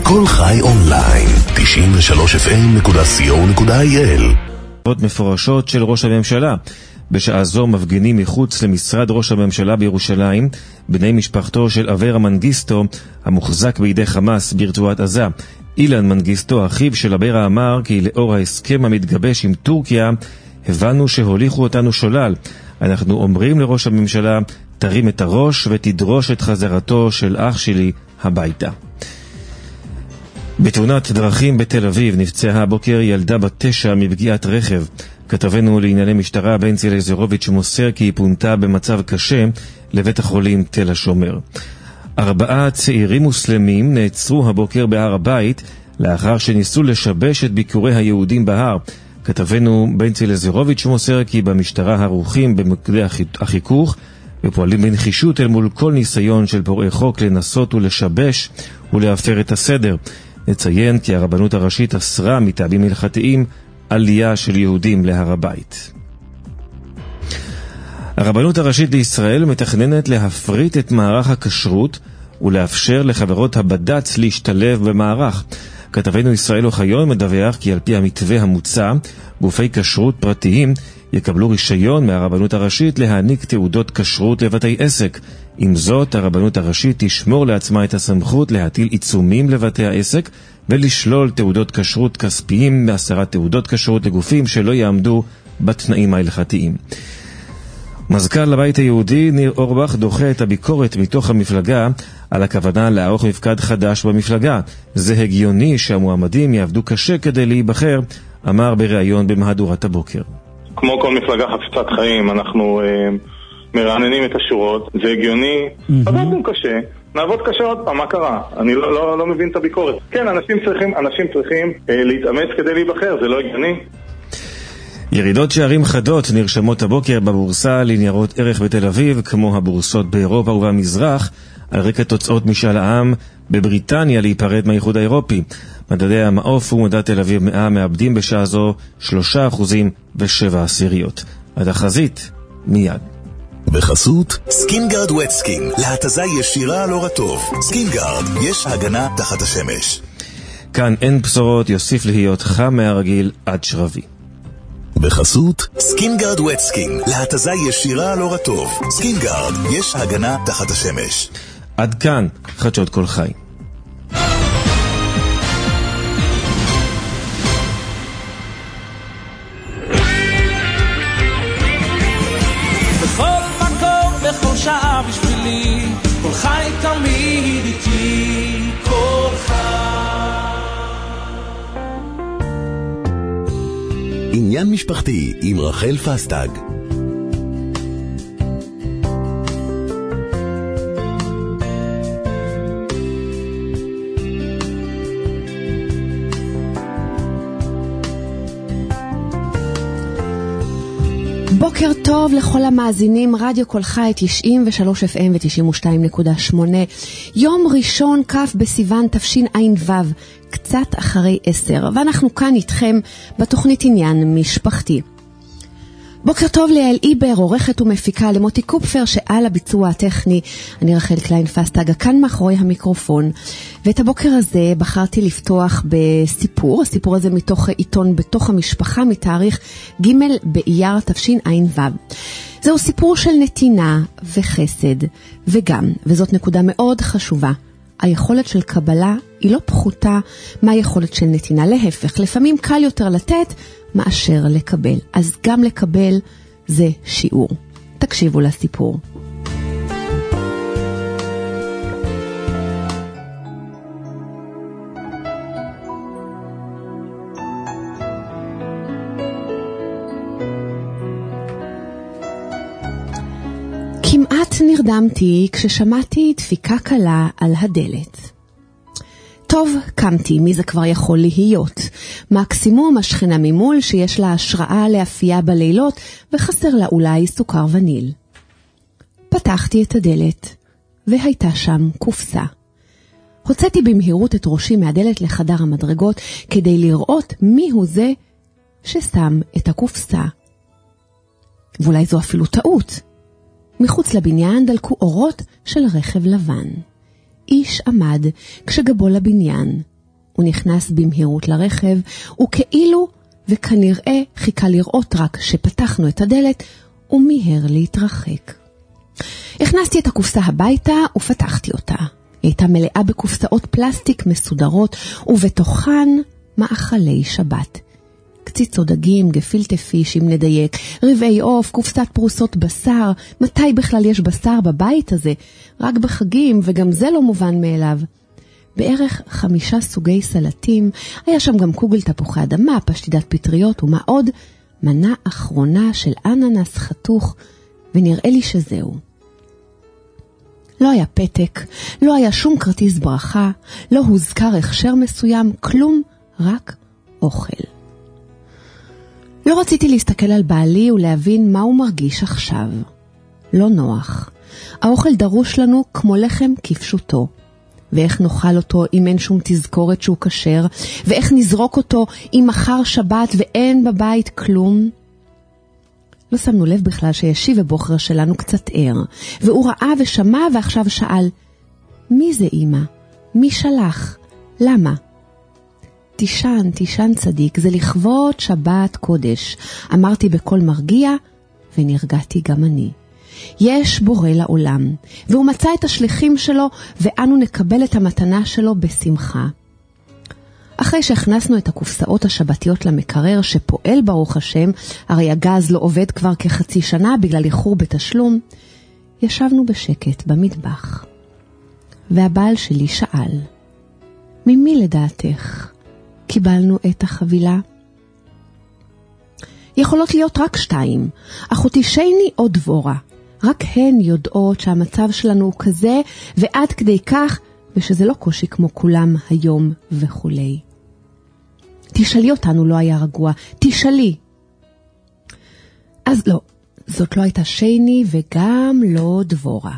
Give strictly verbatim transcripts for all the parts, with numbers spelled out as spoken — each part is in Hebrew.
כל חי אונליין, תשעים ושלוש אף אם נקודה סי או נקודה איי אל. עוד מפורשות של ראש הממשלה. בשעה זו מפגינים מחוץ למשרד ראש הממשלה בירושלים בני משפחתו של אברה מנגיסטו המוחזק בידי חמאס ברצועת עזה. אילן מנגיסטו, אחיו של אברה, אמר כי לאור ההסכם המתגבש עם טורקיה הבנו שהוליכו אותנו שולל. אנחנו אומרים לראש הממשלה, תרים את הראש ותדרוש את חזרתו של אח שלי הביתה. בתאונת דרכים בתל אביב נפצעה הבוקר ילדה בת תשע מפגיעת רכב. כתבנו לענייני משטרה בנצי אליעזרוביץ' מוסר כי היא פונתה במצב קשה לבית החולים תל השומר. ארבעה צעירים מוסלמים נעצרו הבוקר בהר הבית לאחר שניסו לשבש את ביקורי היהודים בהר. כתבנו בנצי אליעזרוביץ' מוסר כי במשטרה ערוכים במוקדי החיכוך ופועלים בנחישות אל מול כל ניסיון של פורעי חוק לנסות ולשבש ולהפר את הסדר. נציין כי הרבנות הראשית אסרה מטעמים הלכתיים עלייה של יהודים להר הבית. הרבנות הראשית לישראל מתכננת להפריט את מערך הכשרות ולאפשר לחברות הבד"ץ להשתלב במערך. כתבנו ישראל אוחיון מדווח כי על פי המתווה המוצע, גופי כשרות פרטיים יקבלו רישיון מהרבנות הראשית להעניק תעודות כשרות לבתי עסק. עם זאת, הרבנות הראשית תשמור לעצמה את הסמכות להטיל עיצומים לבתי העסק ולשלול תעודות כשרות כספיים מהסרת תעודות כשרות לגופים שלא יעמדו בתנאים ההלכתיים. מזכ"ל הבית היהודי ניר אורבך דוחה את הביקורת מתוך המפלגה על הכוונה לערוך מפקד חדש במפלגה. זה הגיוני שהמועמדים יעבדו קשה כדי להיבחר, אמר בריאיון במהדורת הבוקר. כמו כל מפלגה חפצת חיים, אנחנו אה, מרעננים את השורות, זה הגיוני, mm-hmm. עבדנו קשה, נעבוד קשה עוד פעם, מה קרה? אני לא, לא, לא מבין את הביקורת. כן, אנשים צריכים, אנשים צריכים אה, להתאמץ כדי להיבחר, זה לא הגיוני. ירידות שערים חדות נרשמות הבוקר בבורסה לניירות ערך בתל אביב, כמו הבורסות באירופה ובמזרח, על רקע תוצאות משאל העם בבריטניה להיפרד מהאיחוד האירופי. מדדי המעוף ומדד תל אביב מאה מאבדים בשעה זו שלושה אחוזים ושבע עשיריות. התחזית מיד. בחסות סקינגרד ווט סקין, להתזה ישירה על אור הטוב. סקינגרד, יש הגנה תחת השמש. כאן אין בשורות, יוסיף להיות חם מהרגיל עד שרבי. בחסות סקינגרד ווט סקין, להתזה ישירה על אור הטוב. סקינגרד, יש הגנה תחת השמש. עד כאן חדשות כל חי. בכל מקום, בכל שעה בשבילי, כל חי תמיד איתי, כל חי. עניין משפחתי עם רחל פסטג. בוקר טוב לכל המאזינים, רדיו כל חי תשעים ושלוש אף אם ו-תשעים ושתיים נקודה שמונה. יום ראשון כ' בסיוון תשע"ו, קצת אחרי עשר, ואנחנו כאן איתכם בתוכנית עניין משפחתי. בוקר טוב ליעל איבר, עורכת ומפיקה, למוטי קופפר שעל הביצוע הטכני. אני רחל קליין פסטג, כאן מאחורי המיקרופון. ואת הבוקר הזה בחרתי לפתוח בסיפור, הסיפור הזה מתוך עיתון בתוך המשפחה, מתאריך ג' באייר תשע"ו. זהו סיפור של נתינה וחסד, וגם, וזאת נקודה מאוד חשובה, היכולת של קבלה היא לא פחותה מהיכולת של נתינה. להפך, לפעמים קל יותר לתת מאשר לקבל. אז גם לקבל זה שיעור. תקשיבו לסיפור. כמעט נרדמתי כששמעתי דפיקה קלה על הדלת. טוב, קמתי, מי זה כבר יכול להיות? מקסימום השכנה ממול שיש לה השראה להפייה בלילות וחסר לה אולי סוכר וניל. פתחתי את הדלת והייתה שם קופסה. הוצאתי במהירות את ראשי מהדלת לחדר המדרגות כדי לראות מי הוא זה ששם את הקופסה. ואולי זו אפילו טעות. מחוץ לבניין דלקו אורות של רכב לבן. איש עמד כשגבו לבניין, הוא נכנס במהירות לרכב, וכאילו וכנראה חיכה לראות רק שפתחנו את הדלת, ומיהר להתרחק. הכנסתי את הקופסה הביתה ופתחתי אותה. היא הייתה מלאה בקופסאות פלסטיק מסודרות, ובתוכן מאכלי שבת. קציצות דגים, גפילטה פיש, אם נדייק, רבעי עוף, קופסת פרוסות בשר. מתי בכלל יש בשר בבית הזה? רק בחגים, וגם זה לא מובן מאליו. בערך חמישה סוגי סלטים, היה שם גם קוגל תפוחי אדמה, פשטידת פטריות ומה עוד, מנה אחרונה של אננס חתוך, ונראה לי שזהו. לא היה פתק, לא היה שום כרטיס ברכה, לא הוזכר הכשר מסוים, כלום, רק אוכל. לא רציתי להסתכל על בעלי ולהבין מה הוא מרגיש עכשיו. לא נוח. האוכל דרוש לנו כמו לחם כפשוטו. ואיך נאכל אותו אם אין שום תזכורת שהוא כשר, ואיך נזרוק אותו אם מחר שבת ואין בבית כלום. לא שמנו לב בכלל שישיב הבוחר שלנו קצת ער, והוא ראה ושמע ועכשיו שאל, מי זה אמא? מי שלח? למה? תישן, תישן צדיק, זה לכבוד שבת קודש, אמרתי בקול מרגיע, ונרגעתי גם אני. יש בורא לעולם, והוא מצא את השליחים שלו, ואנו נקבל את המתנה שלו בשמחה. אחרי שהכנסנו את הקופסאות השבתיות למקרר שפועל ברוך השם, הרי הגז לא עובד כבר כחצי שנה בגלל איחור בתשלום, ישבנו בשקט במטבח. והבעל שלי שאל, ממי לדעתך קיבלנו את החבילה? יכולות להיות רק שתיים, אחותי שייני או דבורה. רק הן יודעות שהמצב שלנו הוא כזה, ועד כדי כך, ושזה לא קושי כמו כולם היום וכולי. תשאלי אותנו, לא היה רגוע, תשאלי. אז לא, זאת לא הייתה שייני וגם לא דבורה.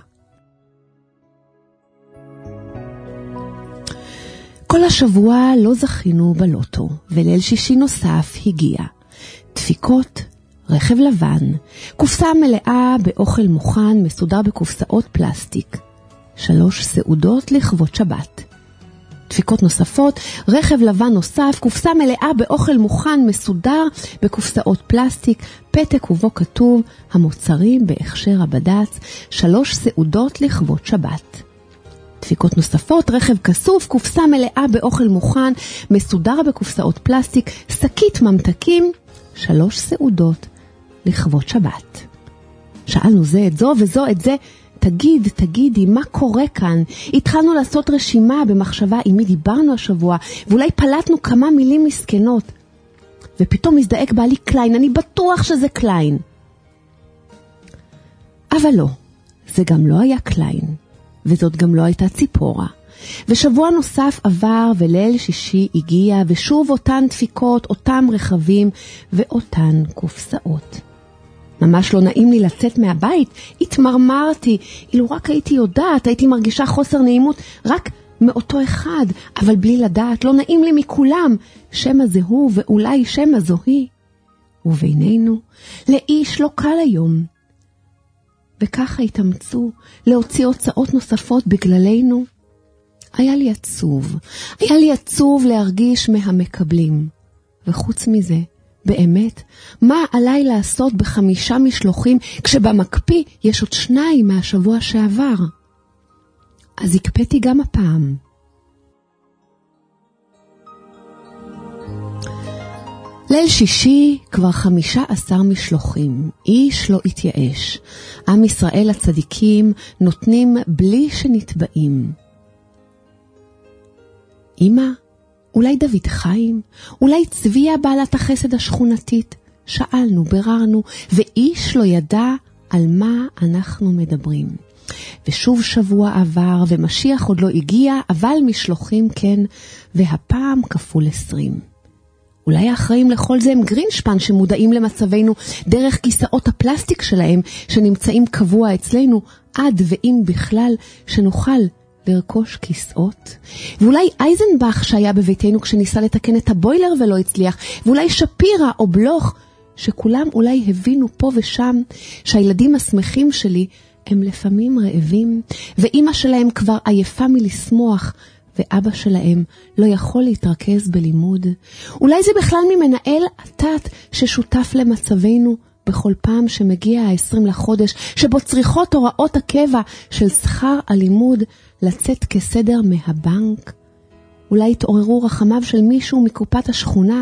כל השבוע לא זכינו בלוטו, וליל שישי נוסף הגיע. דפיקות, רכב לבן, קופסה מלאה באוכל מוכן מסודר בקופסאות פלסטיק. שלוש סעודות לכבוד שבת. דפיקות נוספות, רכב לבן נוסף, קופסה מלאה באוכל מוכן מסודר בקופסאות פלסטיק, פתק ובו כתוב המוצרים בהכשר הבד"ץ, שלוש סעודות לכבוד שבת. דפיקות נוספות, רכב כסוף, קופסה מלאה באוכל מוכן מסודר בקופסאות פלסטיק, שקית ממתקים, שלוש סעודות לכבוד שבת. שאלנו זה את זו וזו את זה, תגיד, תגידי, מה קורה כאן? התחלנו לעשות רשימה במחשבה עם מי דיברנו השבוע, ואולי פלטנו כמה מילים מסכנות. ופתאום הזדעק בעלי קליין, אני בטוח שזה קליין. אבל לא, זה גם לא היה קליין, וזאת גם לא הייתה ציפורה. ושבוע נוסף עבר וליל שישי הגיע, ושוב אותן דפיקות, אותם רכבים ואותן קופסאות. ממש לא נעים לי לצאת מהבית, התמרמרתי, אילו רק הייתי יודעת, הייתי מרגישה חוסר נעימות רק מאותו אחד, אבל בלי לדעת, לא נעים לי מכולם, שמה זה הוא ואולי שמה זו היא. ובינינו, לאיש לא קל היום. וככה התאמצו להוציא הוצאות נוספות בגללנו. היה לי עצוב, היה לי עצוב להרגיש מהמקבלים. וחוץ מזה, באמת, מה עליי לעשות בחמישה משלוחים כשבמקפיא יש עוד שניים מהשבוע שעבר? אז הקפאתי גם הפעם. ליל שישי כבר חמישה עשר משלוחים, איש לא התייאש. עם ישראל הצדיקים נותנים בלי שנתבעים. אמא, אולי דוד חיים? אולי צביה בעלת החסד השכונתית? שאלנו, בררנו, ואיש לא ידע על מה אנחנו מדברים. ושוב שבוע עבר, ומשיח עוד לא הגיע, אבל משלוחים כן, והפעם כפול עשרים. אולי האחראים לכל זה הם גרינשפן שמודעים למצבנו דרך כיסאות הפלסטיק שלהם, שנמצאים קבוע אצלנו, עד ואם בכלל שנוכל לרכוש כיסאות. ואולי אייזנבך שהיה בביתנו כשניסה לתקן את הבוילר ולא הצליח, ואולי שפירה או בלוך, שכולם אולי הבינו פה ושם שהילדים השמחים שלי הם לפעמים רעבים, ואמא שלהם כבר עייפה מלשמוח, ואבא שלהם לא יכול להתרכז בלימוד. אולי זה בכלל ממנהל עתת ששותף למצבנו בכל פעם שמגיע ה-עשרים לחודש, שבו צריכות הוראות הקבע של שכר הלימוד לצאת כסדר מהבנק. אולי התעוררו רחמיו של מישהו מקופת השכונה.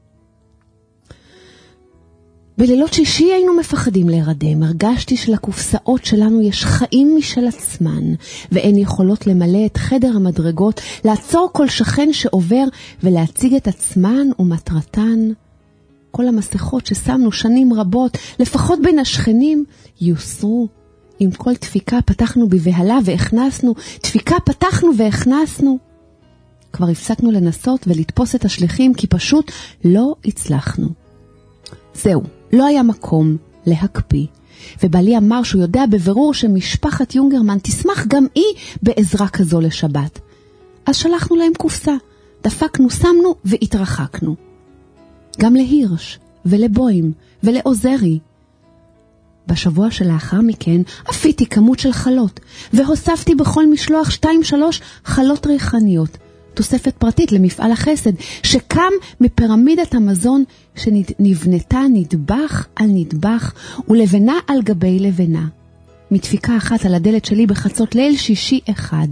בלילות שישי היינו מפחדים להירדם. הרגשתי שלקופסאות שלנו יש חיים משל עצמן, ואין יכולות למלא את חדר המדרגות, לעצור כל שכן שעובר ולהציג את עצמן ומטרתן. כל המסכות ששמנו שנים רבות, לפחות בין השכנים, יוסרו. עם כל דפיקה פתחנו בבהלה והכנסנו, דפיקה פתחנו והכנסנו. כבר הפסקנו לנסות ולתפוס את השליחים, כי פשוט לא הצלחנו. זהו, לא היה מקום להקפיא. ובעלי אמר שהוא יודע בבירור שמשפחת יונגרמן תשמח גם היא בעזרה כזו לשבת. אז שלחנו להם קופסה, דפקנו, שמנו והתרחקנו. גם להירש ולבוים ולעוזרי. בשבוע שלאחר מכן אפיתי כמות של חלות, והוספתי בכל משלוח שתיים שלוש חלות ריחניות, תוספת פרטית למפעל החסד, שקם מפירמידת המזון שנבנתה נדבך על נדבך ולבנה על גבי לבנה. מדפיקה אחת על הדלת שלי בחצות ליל שישי אחד.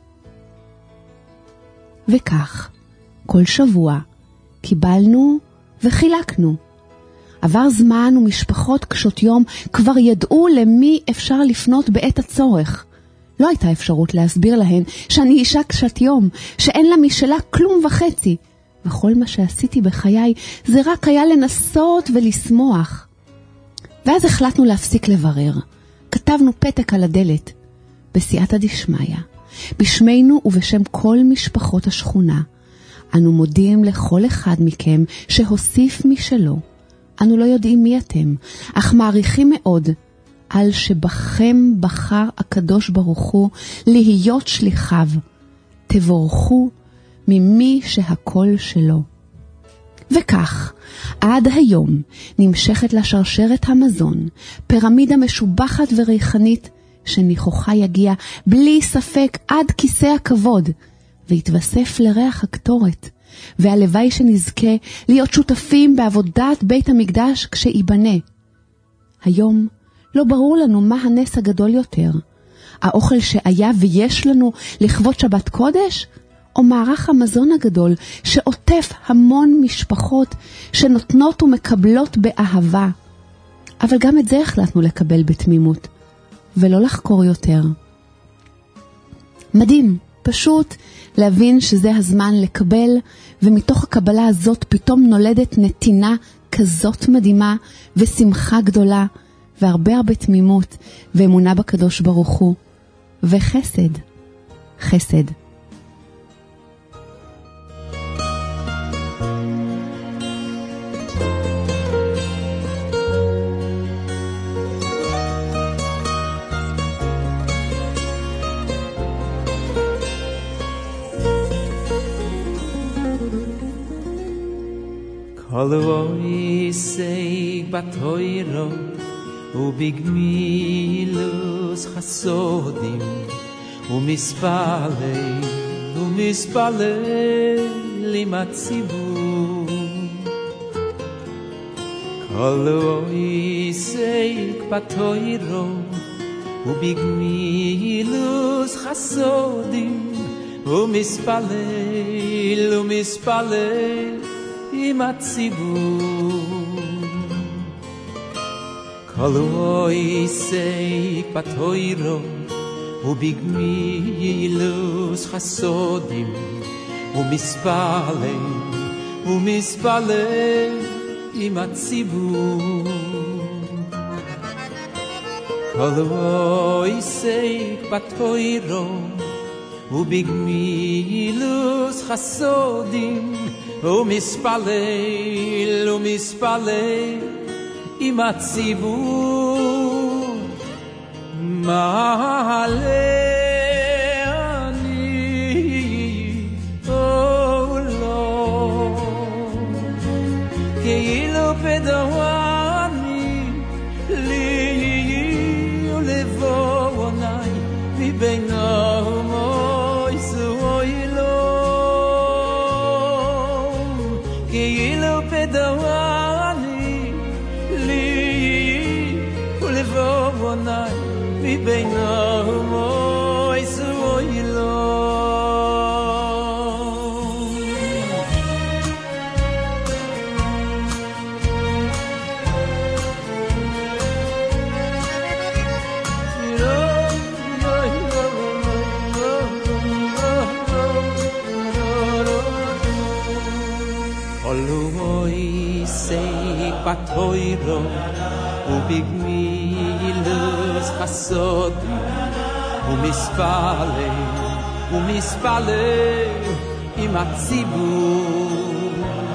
וכך, כל שבוע קיבלנו וחילקנו. עבר זמן ומשפחות קשות יום כבר ידעו למי אפשר לפנות בעת הצורך. לא הייתה אפשרות להסביר להן שאני אישה קשת יום, שאין לה משלה כלום וחצי. וכל מה שעשיתי בחיי זה רק היה לנסות ולשמוח. ואז החלטנו להפסיק לברר. כתבנו פתק על הדלת, בסייעתא דשמיא, בשמנו ובשם כל משפחות השכונה. אנו מודים לכל אחד מכם שהוסיף משלו. אנו לא יודעים מי אתם, אך מעריכים מאוד על שבכם בחר הקדוש ברוך הוא להיות שליחיו. תבורכו ממי שהכל שלו. וכך, עד היום נמשכת לשרשרת המזון, פירמידה משובחת וריחנית, שניחוחה יגיע בלי ספק עד כיסא הכבוד, והתווסף לריח הקטורת, והלוואי שנזכה להיות שותפים בעבודת בית המקדש כשיבנה. היום לא ברור לנו מה הנס הגדול יותר, האוכל שהיה ויש לנו לכבוד שבת קודש, או מערך המזון הגדול שעוטף המון משפחות שנותנות ומקבלות באהבה. אבל גם את זה החלטנו לקבל בתמימות, ולא לחקור יותר. מדהים, פשוט להבין שזה הזמן לקבל, ומתוך הקבלה הזאת פתאום נולדת נתינה כזאת מדהימה, ושמחה גדולה, והרבה הרבה תמימות, ואמונה בקדוש ברוך הוא, וחסד, חסד. Kol oisei batoiro ובגמילוס חסודים ומשפלל ומשפלל עם הציבור כל אויסי בתוירו ובגמילוס חסודים ומשפלל ומשפלל עם הציבור כל אויסי בתוירו ובגמילוס חסודים ומספלל ומספלל עם הציבור כל אויסי בתוירו ובגמילוס חסודים ומספלל ומספלל עם הציבור מעלה אני או לא כאילו פדואני לי ולבוא עוני מבין המוי זוי לא כאילו בדואני לי ולבוא עיניי מבינם אוי זוי לו Patoiro u bigmilus hasod u mispale u mispale im atzibur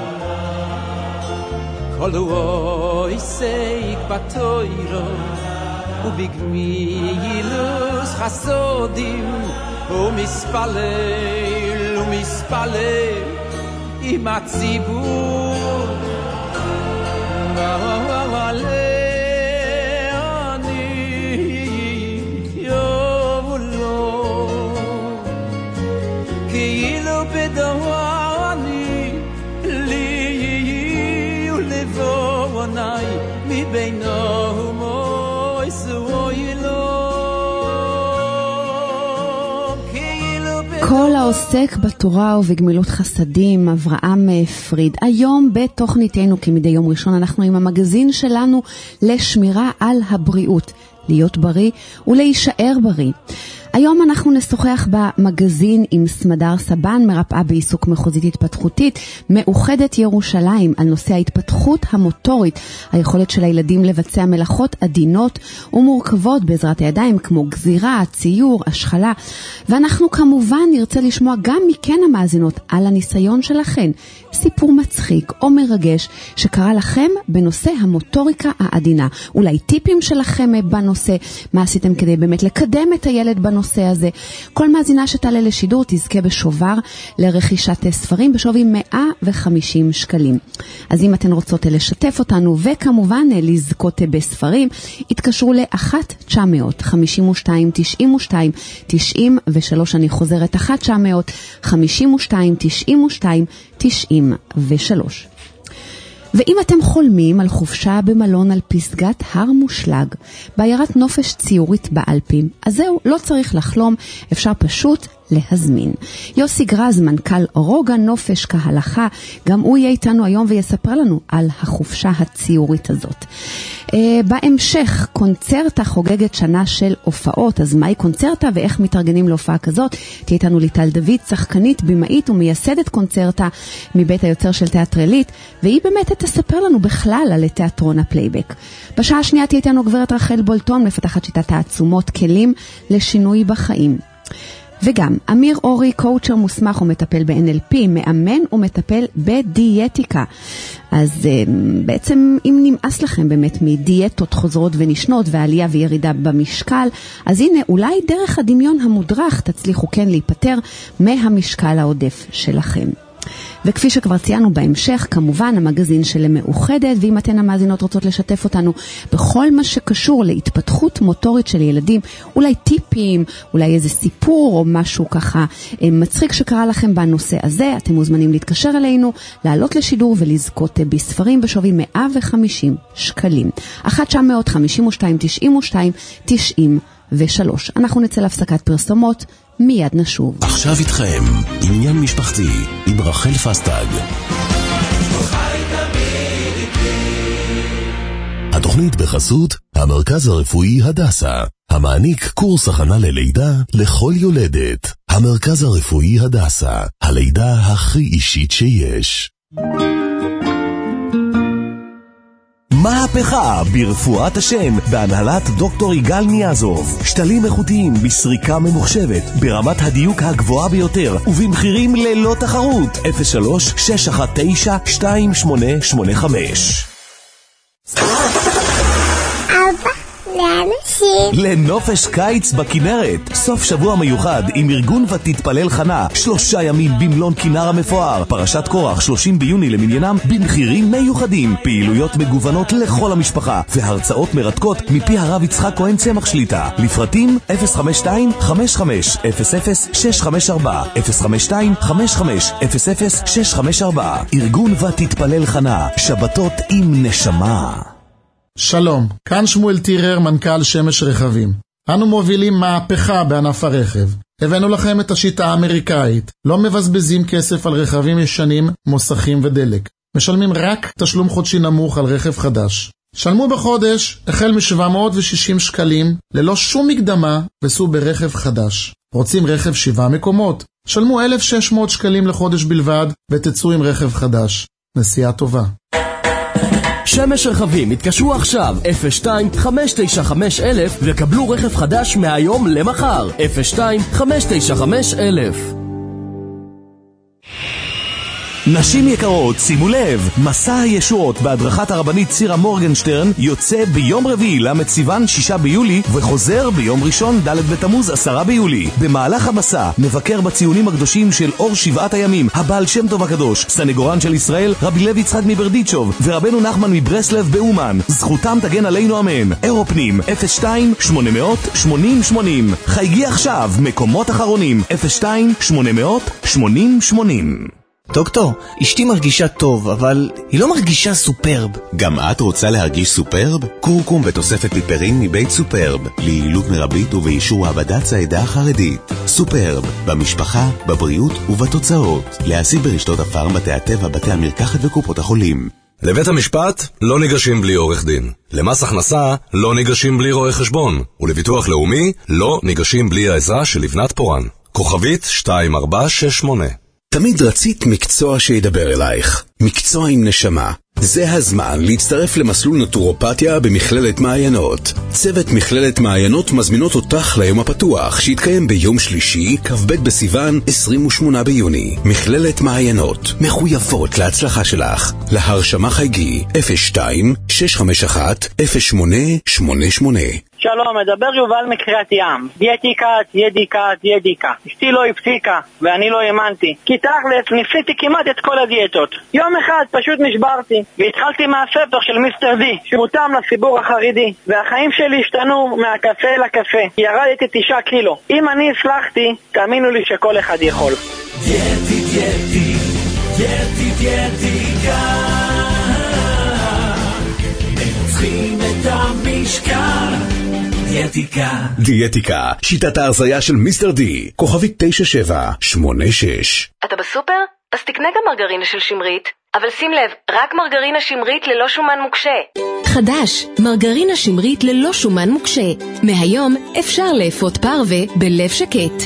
kolu oi seik patoiro u bigmilus hasodim u mispale u mispale im atzibur Leoni Yovlo Kilo bedawani Li ulevonai Mi beinahum oisuoilo כל העוסק בתורה ובגמילות חסדים, אברהם פריד. היום בתוכניתנו כמדי יום ראשון אנחנו עם המגזין שלנו לשמירה על הבריאות, להיות בריא ולהישאר בריא. היום אנחנו נשוחח במגזין עם סמדר סבן, מרפאה בעיסוק מחוזית התפתחותית, מאוחדת ירושלים, על נושא ההתפתחות המוטורית, היכולת של הילדים לבצע מלאכות עדינות ומורכבות בעזרת הידיים, כמו גזירה, ציור, השחלה. ואנחנו כמובן נרצה לשמוע גם מכן המאזינות על הניסיון שלכן, סיפור מצחיק או מרגש שקרה לכם בנושא המוטוריקה העדינה. אולי טיפים שלכם בנושא, מה עשיתם כדי באמת לקדם את הילד בנושא הזה. כל מאזינה שתעלה לשידור תזכה בשובר לרכישת ספרים בשווי מאה וחמישים שקלים. אז אם אתן רוצות לשתף אותנו וכמובן לזכות בספרים, התקשרו ל-אחת תשע מאות חמישים ושתיים תשעים ושתיים תשעים ושלוש. אני חוזרת אחת תשע מאות חמישים ושתיים תשעים ושתיים תשעים ושלוש. ואם אתם חולמים על חופשה במלון על פסגת הר מושלג, בעיירת נופש ציורית באלפים, אז זהו, לא צריך לחלום, אפשר פשוט להזמין. יוסי גרז, מנכ"ל רוגע נופש כהלכה, גם הוא יהיה איתנו היום ויספר לנו על החופשה הציורית הזאת. Uh, בהמשך, קונצרטה חוגגת שנה של הופעות. אז מהי קונצרטה ואיך מתארגנים להופעה כזאת? תהיה איתנו ליטל דוד, שחקנית, בימאית ומייסדת קונצרטה מבית היוצר של תיאטרלית, והיא באמת תספר לנו בכלל על תיאטרון הפלייבק. בשעה השנייה תהיה איתנו גברת רחל בולטון, מפתחת שיטת העצומות, כלים לשינוי בחיים. וגם אמיר אורי, קואוצ'ר מוסמך ומטפל ב-אן אל פי, מאמן ומטפל בדיאטיקה. אז בעצם אם נמאס לכם באמת מדיאטות חוזרות ונשנות ועלייה וירידה במשקל, אז הנה אולי דרך הדמיון המודרך תצליחו כן להיפטר מהמשקל העודף שלכם. וכפי שכבר ציינו בהמשך, כמובן המגזין של מאוחדת, ואם אתן המאזינות רוצות לשתף אותנו בכל מה שקשור להתפתחות מוטורית של ילדים, אולי טיפים, אולי איזה סיפור או משהו ככה מצחיק שקרה לכם בנושא הזה, אתם מוזמנים להתקשר אלינו, לעלות לשידור ולזכות בספרים בשווי מאה וחמישים שקלים. אחת תשע מאות חמישים ושתיים תשעים ושתיים תשעים ושלוש. אנחנו נצא להפסקת פרסומות, מיד נשוב. עכשיו איתכם, עניין משפחתי עם רחל פסטג. התוכנית בחסות המרכז הרפואי הדסה, המעניק קורס הכנה ללידה לכל יולדת. המרכז הרפואי הדסה, הלידה הכי אישית שיש. מהפכה ברפואת השן בהנהלת דוקטור יגאל ניאזוב. שתלים איכותיים בסריקה ממוחשבת ברמת הדיוק הגבוהה ביותר ובמחירים ללא תחרות. אפס שלוש שש אחת תשע שתיים שמונה שמונה חמש. אבא, לאנשים. לנופש קיץ בכנרת. סוף שבוע מיוחד עם ארגון ותתפלל חנה. שלושה ימים במלון כנר המפואר. פרשת קורח שלושים ביוני למניינם במחירים מיוחדים. פעילויות מגוונות לכל המשפחה. והרצאות מרתקות מפי הרב יצחק כהן צמח שליטה. לפרטים אפס חמש שתיים חמש חמש אפס אפס שש חמש ארבע אפס חמש שתיים חמש חמש אפס אפס שש חמש ארבע. ארגון ותתפלל חנה. שבתות עם נשמה. שלום, כאן שמואל טירר, מנכ"ל שמש רכבים. אנו מובילים מהפכה בענף הרכב. הבאנו לכם את השיטה האמריקאית. לא מבזבזים כסף על רכבים ישנים, מוסכים ודלק. משלמים רק תשלום חודשי נמוך על רכב חדש. שלמו בחודש החל מ-שבע מאות ושישים שקלים ללא שום מקדמה וסעו ברכב חדש. רוצים רכב שבעה מקומות? שלמו אלף ושש מאות שקלים לחודש בלבד ותצאו עם רכב חדש. נסיעה טובה. שמש רכבים, התקשרו עכשיו אפס שתיים חמש תשע חמש אלף וקבלו רכב חדש מהיום למחר. אפס שתיים חמש תשע חמש אלף. נשים יקרות, שימו לב, מסע הישועות בהדרכת הרבנית צירה מורגנשטרן יוצא ביום רביעי למד סיוון שישה ביולי וחוזר ביום ראשון ד' בתמוז עשרה ביולי. במהלך המסע נבקר בציונים הקדושים של אור שבעת הימים, הבעל שם טוב הקדוש, סנגורן של ישראל רבי לוי יצחק מברדיצ'וב ורבנו נחמן מברסלב באומן. זכותם תגן עלינו אמן. אירופנים אפס שתיים שמונה מאות שמונים שמונים. חייגי עכשיו, מקומות אחרונים אפס שתיים שמונה מאות שמונים שמונים. דוקטור, אשתי מרגישה טוב, אבל היא לא מרגישה סופרב. גם את רוצה להרגיש סופרב? קורקום ותוספת פיפרין מבית סופרב, ליעילות מרבית ובאישור העבדת העדה החרדית. סופרב, במשפחה, בבריאות ובתוצאות. להשיג ברשתות הפארם, בתי הטבע, בתי המרקחת וקופות החולים. לבית המשפט לא ניגשים בלי עורך דין. למס הכנסה לא ניגשים בלי רואה חשבון. ולביטוח לאומי לא ניגשים בלי העזרה של לבנת פורן. כוכבית שתיים ארבע שש שמונה. תמיד רצית מקצוע שידבר אלייך, מקצוע עם נשמה. זה הזמן להצטרף למסלול נטורופתיה במכללת מעיינות. צוות מכללת מעיינות מזמינות אותך ליום הפתוח שיתקיים ביום שלישי, כ"ב בסיוון, עשרים ושמונה ביוני. מכללת מעיינות, מחויבות להצלחה שלך. להרשמה חייגי אפס שתיים שש חמש אחת אפס שמונה שמונה שמונה. שלום, מדבר יובל מקריית ים. דיאטיקה, דיאטיקה, דיאטיקה. אשתי לא הפסיקה, ואני לא האמנתי. כי תכלס, ניסיתי כמעט את כל הדיאטות. יום אחד פשוט נשברתי, והתחלתי מהספר של מיסטר די, שמותאם לציבור החרדי. והחיים שלי השתנו מהקפה לקפה. ירדתי תשעה קילו. אם אני הצלחתי, תאמינו לי שכל אחד יכול. דיאטי, דיאטי, דיאטי, דיאטיקה. מנצחים את המשקל. דיאטיקה. דיאטיקה, שיטת ההרזיה של מיסטר די, כוכבית תשע שבע שמונה שש. אתה בסופר? אז תקנה גם מרגרינה של שמרית, אבל שים לב, רק מרגרינה שמרית ללא שומן מוקשה. חדש, מרגרינה שמרית ללא שומן מוקשה. מהיום אפשר לאפות פרווה בלב שקט.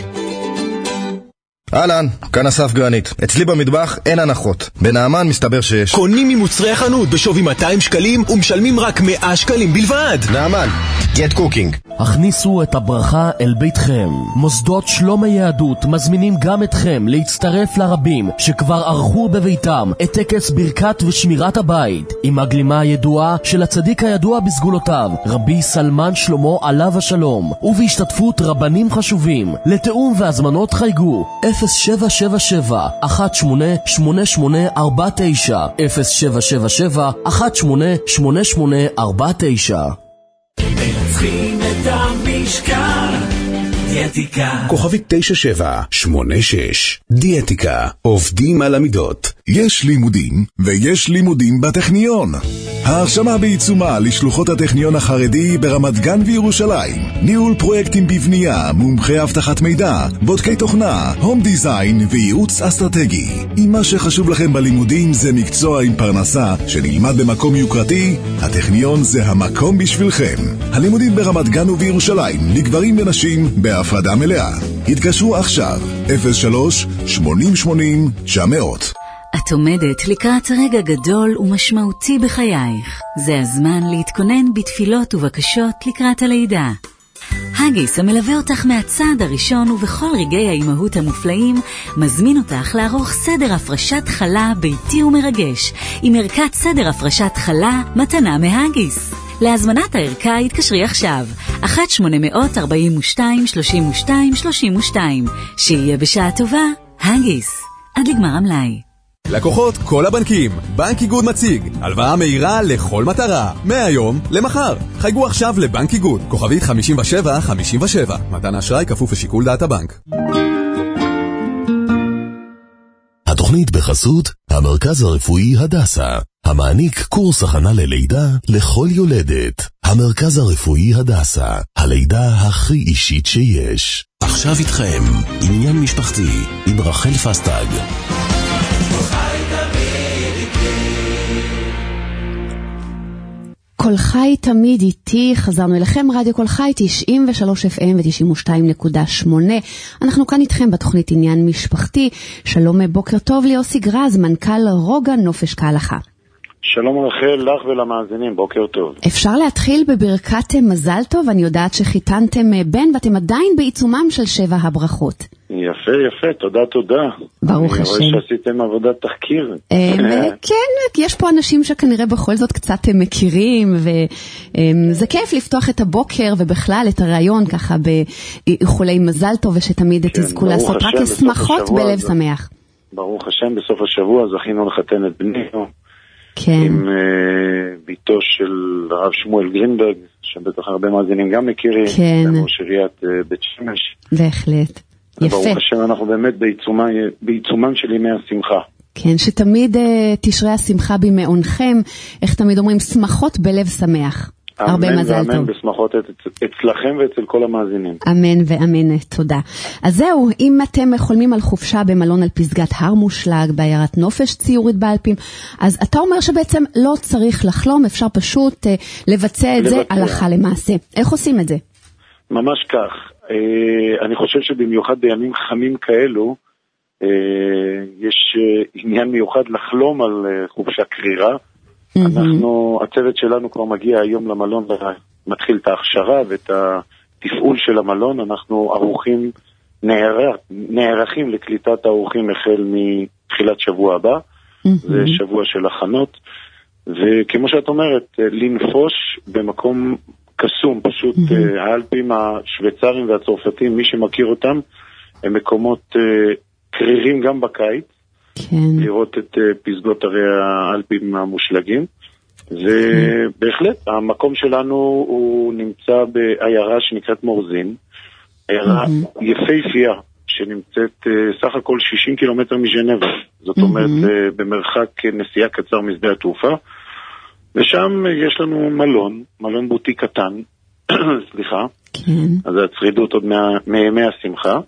אהלן, כאן אסף גרנית. אצלי במטבח אין הנחות. בנעמן מסתבר שיש. קונים ממוצרי החנות בשווי מאתיים שקלים ומשלמים רק מאה שקלים בלבד. נעמן, get cooking. הכניסו את הברכה אל ביתכם. מוסדות שלום היהדות מזמינים גם אתכם להצטרף לרבים שכבר ערכו בביתם את טקס ברכת ושמירת הבית עם הגלימה הידועה של הצדיק הידוע בסגולותיו, רבי סלמן שלמה עליו השלום, ובהשתתפות רבנים חשובים. לתאום והזמנות חייגו אפס שבע שבע שבע אחת שמונה שמונה שמונה ארבע תשע אפס שבע שבע שבע אחת שמונה שמונה שמונה ארבע תשע. מנצחים את המשקל. דיאטיקה. כוכבית תשע שבע שמונה שש. דיאטיקה, עובדים על המידות. יש לימודים ויש לימודים בטכניון. ההרשמה בעיצומה לשלוחות הטכניון החרדי ברמת גן וירושלים. ניהול פרויקטים בבנייה, מומחי הבטחת מידע, בודקי תוכנה, הום דיזיין וייעוץ אסטרטגי. אם מה שחשוב לכם בלימודים זה מקצוע עם פרנסה שנלמד במקום יוקרתי, הטכניון זה המקום בשבילכם. הלימודים ברמת גן ובירושלים לגברים ונשים בהפרדה מלאה. התקשרו עכשיו אפס שלוש שמונים שמונים תשע מאות. את עומדת לקראת רגע גדול ומשמעותי בחייך. זה הזמן להתכונן בתפילות ובקשות לקראת הלידה. הגיס המלווה אותך מהצעד הראשון ובכל רגעי האימהות המופלאים, מזמין אותך לערוך סדר הפרשת חלה ביתי ומרגש, עם ערכת סדר הפרשת חלה מתנה מהגיס. להזמנת הערכה התקשרי עכשיו, אחת שמונה ארבע שתיים שלושים ושתיים שלושים ושתיים. שיהיה בשעה טובה, הגיס. עד לגמר המלאי. לקוחות כל הבנקים, בנק איגוד מציג הלוואה מהירה לכל מטרה, מהיום למחר. חייגו עכשיו לבנק איגוד, כוכבית חמישים ושבע חמישים ושבע. מתן האשראי כפוף לשיקול דעת הבנק. התוכנית בחסות המרכז הרפואי הדסה, המעניק קורס הכנה ללידה לכל יולדת. המרכז הרפואי הדסה, הלידה הכי אישית שיש. עכשיו איתכם, עניין משפחתי עם רחל פסטג. כל חי תמיד איתי, חזרנו אליכם, רדיו כל חי תשעים ושלוש אף אם ו-תשעים ושתיים נקודה שמונה. אנחנו כאן איתכם בתוכנית עניין משפחתי. שלום, בוקר טוב ליוסי גרז, מנכ"ל רוגע נופש כהלכה. שלום רחל, לך ולמאזינים, בוקר טוב. אפשר להתחיל בברכת מזל טוב, אני יודעת שחיתנתם בן ואתם עדיין בעיצומם של שבע הברכות. יפה, יפה, תודה, תודה. ברוך השם. אני רואה שעשיתם עבודת תחקיר. כן, יש פה אנשים שכנראה בכל זאת קצת מכירים, וזה כיף לפתוח את הבוקר ובכלל את הרעיון ככה באיחולי מזל טוב, ושתמיד תזכו לעשות רק שמחות בלב שמח. ברוך השם, בסוף השבוע זכינו לחתן את בנינו. כן. עם uh, ביתו של הרב שמואל גרינברג, שבטח הרבה מאזינים גם מכירים. כן. ראש עיריית uh, בית שמש. בהחלט. יפה. ברוך השם, אנחנו באמת בעיצומה, בעיצומן של ימי השמחה. כן, שתמיד uh, תשרי השמחה במעונכם, איך תמיד אומרים, שמחות בלב שמח. הרבה מזל טוב. ואמן בשמחות אצלכם ואצל כל המאזינים. אמן ואמן, תודה. אז זהו, אם אתם חולמים על חופשה במלון על פסגת הר מושלג, בעיירת נופש ציורית באלפים, אז אתה אומר שבעצם לא צריך לחלום, אפשר פשוט uh, לבצע את לבצע. זה הלכה למעשה. איך עושים את זה? ממש כך. Uh, אני חושב שבמיוחד בימים חמים כאלו, uh, יש uh, עניין מיוחד לחלום על uh, חופשה קרירה. אנחנו, הצוות שלנו כבר מגיע היום למלון ומתחיל את ההכשרה ואת התפעול של המלון. אנחנו ערוכים, נערך, נערכים לקליטת האורחים החל מתחילת שבוע הבא. זה שבוע של הכנות. וכמו שאת אומרת, לנפוש במקום קסום, פשוט האלפים השוויצרים והצרפתים, מי שמכיר אותם, הם מקומות קרירים גם בקיץ. כן. לראות את פסגות הרי האלפים המושלגים. ובהחלט, המקום שלנו הוא נמצא בעיירה שנקראת מורזין, עיירה יפהפייה שנמצאת סך הכל שישים קילומטר מז'נבה, זאת אומרת במרחק נסיעה קצר משדה התעופה, ושם יש לנו מלון, מלון בוטיק קטן, סליחה, אז הצרידות עוד מימי השמחה,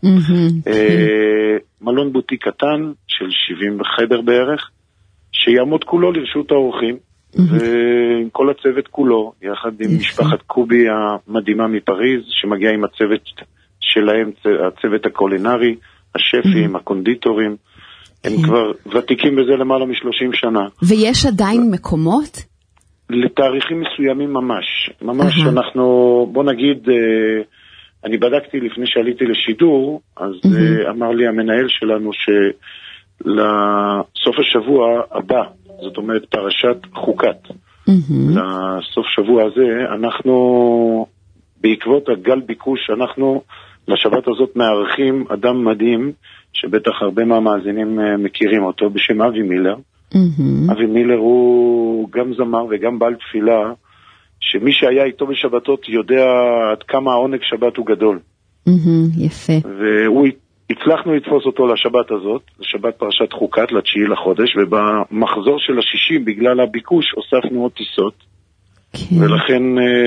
מלון בוטיק קטן של שבעים חדר בערך, שיעמוד כולו לרשות האורחים, ועם כל הצוות כולו, יחד עם משפחת קובי המדהימה מפריז, שמגיע עם הצוות שלהם, הצוות הקולינרי, השפים, הקונדיטורים, הם כבר ותיקים בזה למעלה משלושים שנה. ויש עדיין מקומות? לתאריכים מסוימים ממש. ממש אנחנו, בוא נגיד, אני בדקתי לפני שעליתי לשידור, אז אמר לי המנהל שלנו שלסוף השבוע הבא, זאת אומרת פרשת חוקת, לסוף שבוע הזה, אנחנו, בעקבות הגל ביקוש, אנחנו לשבת הזאת מארחים אדם מדהים, שבטח הרבה מהמאזינים מכירים אותו, בשם אבי מילר. אבי מילר הוא גם זמר וגם בעל תפילה, שמי שהיה איתו בשבתות יודע עד כמה העונג שבת הוא גדול. יפה. והוא, הצלחנו לתפוס אותו לשבת הזאת, לשבת פרשת חוקת, לתשיעי לחודש, ובמחזור של השישים, בגלל הביקוש, הוספנו עוד טיסות. ולכן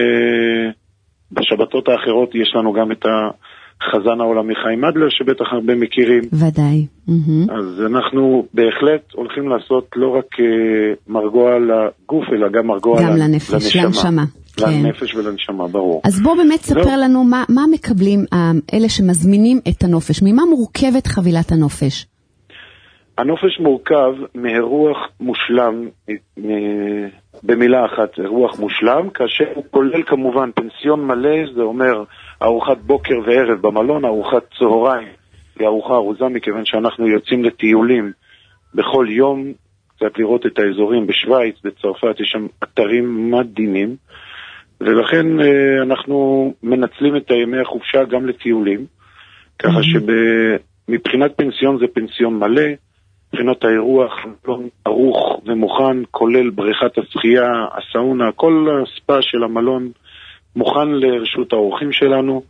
בשבתות האחרות יש לנו גם את החזן העולמי חיים אדלר, שבטח הרבה מכירים. ודאי. אז אנחנו בהחלט הולכים לעשות לא רק מרגוע לגוף, אלא גם מרגוע גם לנפש, לנשמה. לנפש ולנשמה, ברור. אז בוא באמת ספר לנו מה, מה מקבלים אלה שמזמינים את הנופש, ממה מורכבת חבילת הנופש? הנופש מורכב מאירוח מושלם, במילה אחת, אירוח מושלם, כאשר הוא כולל כמובן פנסיון מלא, זה אומר ארוחת בוקר וערב במלון, ארוחת צהריים, היא ארוחה ארוזה מכיוון שאנחנו יוצאים לטיולים בכל יום, קצת לראות את האזורים בשוויץ, בצרפת, יש שם אתרים מדהימים, ולכן אנחנו מנצלים את הימי החופשה גם לטיולים, ככה שמבחינת פנסיון זה פנסיון מלא, מבחינת האירוח ערוך ומוכן, כולל בריכת השחייה, הסאונה, כל הספה של המלון מוכן לרשות האורחים שלנו,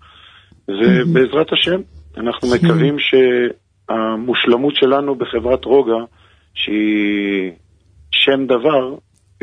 ובעזרת השם אנחנו מקווים שהמושלמות שלנו בחברת רוגע, שהיא שם דבר,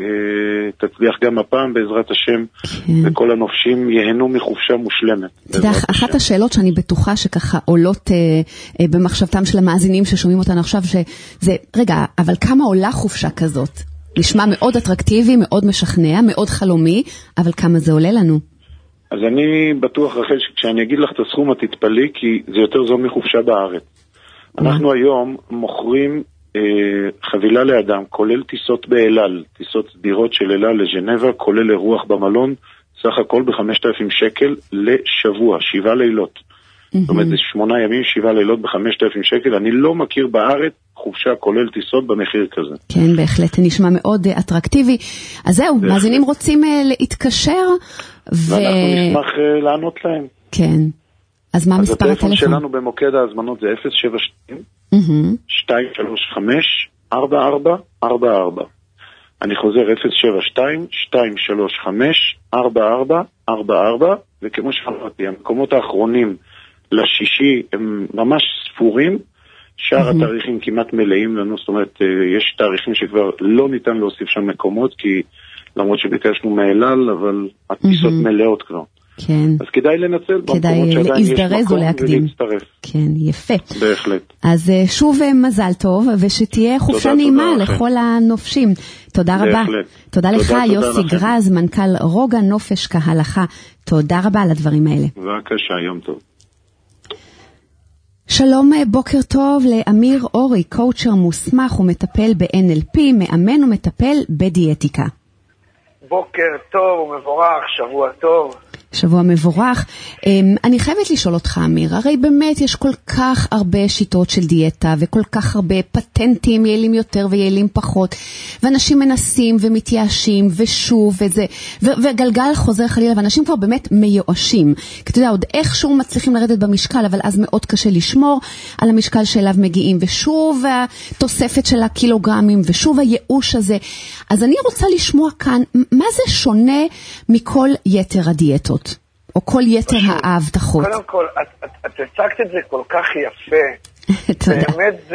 תצליח גם הפעם בעזרת השם, וכל הנופשים יהנו מחופשה מושלמת. אתה יודע, אחת השאלות שאני בטוחה שככה עולות במחשבתם של המאזינים ששומעים אותנו עכשיו, שזה, רגע, אבל כמה עולה חופשה כזאת? נשמע מאוד אטרקטיבי, מאוד משכנע, מאוד חלומי, אבל כמה זה עולה לנו? אז אני בטוח, רחל, כשאני אגיד לך את הסכום, את תתפלאי, כי זה יותר זול מחופשה בארץ. אנחנו היום מוכרים חבילה לאדם, כולל טיסות באלל, טיסות סדירות של אלל לז'נבה, כולל אירוח במלון, סך הכל ב-חמשת אלפים שקל לשבוע, שבעה לילות. זאת אומרת, זה שמונה ימים, שבעה לילות ב-חמשת אלפים שקל. אני לא מכיר בארץ חופשה כולל טיסות במחיר כזה. כן, בהחלט, נשמע מאוד אטרקטיבי. אז זהו, מאזינים רוצים להתקשר, ואנחנו נשמח לענות להם. כן. אז מה מספר הטלפון? הטלפון שלנו במוקד ההזמנות זה אפס שבע שתיים שתיים שלוש חמש ארבע ארבע ארבע ארבע. אני חוזר אפס שבע שתיים שתיים שלוש חמש ארבע ארבע ארבע ארבע, וכמו שאמרתי, המקומות האחרונים לשישי הם ממש ספורים, שאר התאריכים כמעט מלאים לנו, זאת אומרת, יש תאריכים שכבר לא ניתן להוסיף שם מקומות, כי למרות שביקשנו מאלל, אבל הטיסות מלאות כבר. כן. אז כדאי לנצל כדאי להזדרז ולהקדים. ולהצטרף. כן, יפה. בהחלט. אז שוב מזל טוב, ושתהיה חופשה נעימה לכל הנופשים. תודה רבה. תודה לך, יוסי גרז, מנכ"ל רוגע נופש כהלכה. תודה רבה על הדברים האלה. בבקשה, יום טוב. שלום, בוקר טוב לאמיר אורי, קואוצ'ר מוסמך ומטפל ב-אן אל פי, מאמן ומטפל בדיאטיקה. בוקר טוב ומבורך, שבוע טוב. שבוע מבורך. אני חייבת לשאול אותך, אמיר, הרי באמת יש כל כך הרבה שיטות של דיאטה, וכל כך הרבה פטנטים, יעילים יותר ויעילים פחות, ואנשים מנסים ומתייאשים, ושוב, וזה, וגלגל חוזר חלילה, ואנשים כבר באמת מיואשים. כי אתה יודע, עוד איכשהו מצליחים לרדת במשקל, אבל אז מאוד קשה לשמור על המשקל שאליו מגיעים, ושוב התוספת של הקילוגרמים, ושוב הייאוש הזה. אז אני רוצה לשמוע כאן, מה זה שונה מכל יתר הדיאטות? או כל יתר ההבטחות. קודם כל, את, את, את הצגת את זה כל כך יפה. באמת זה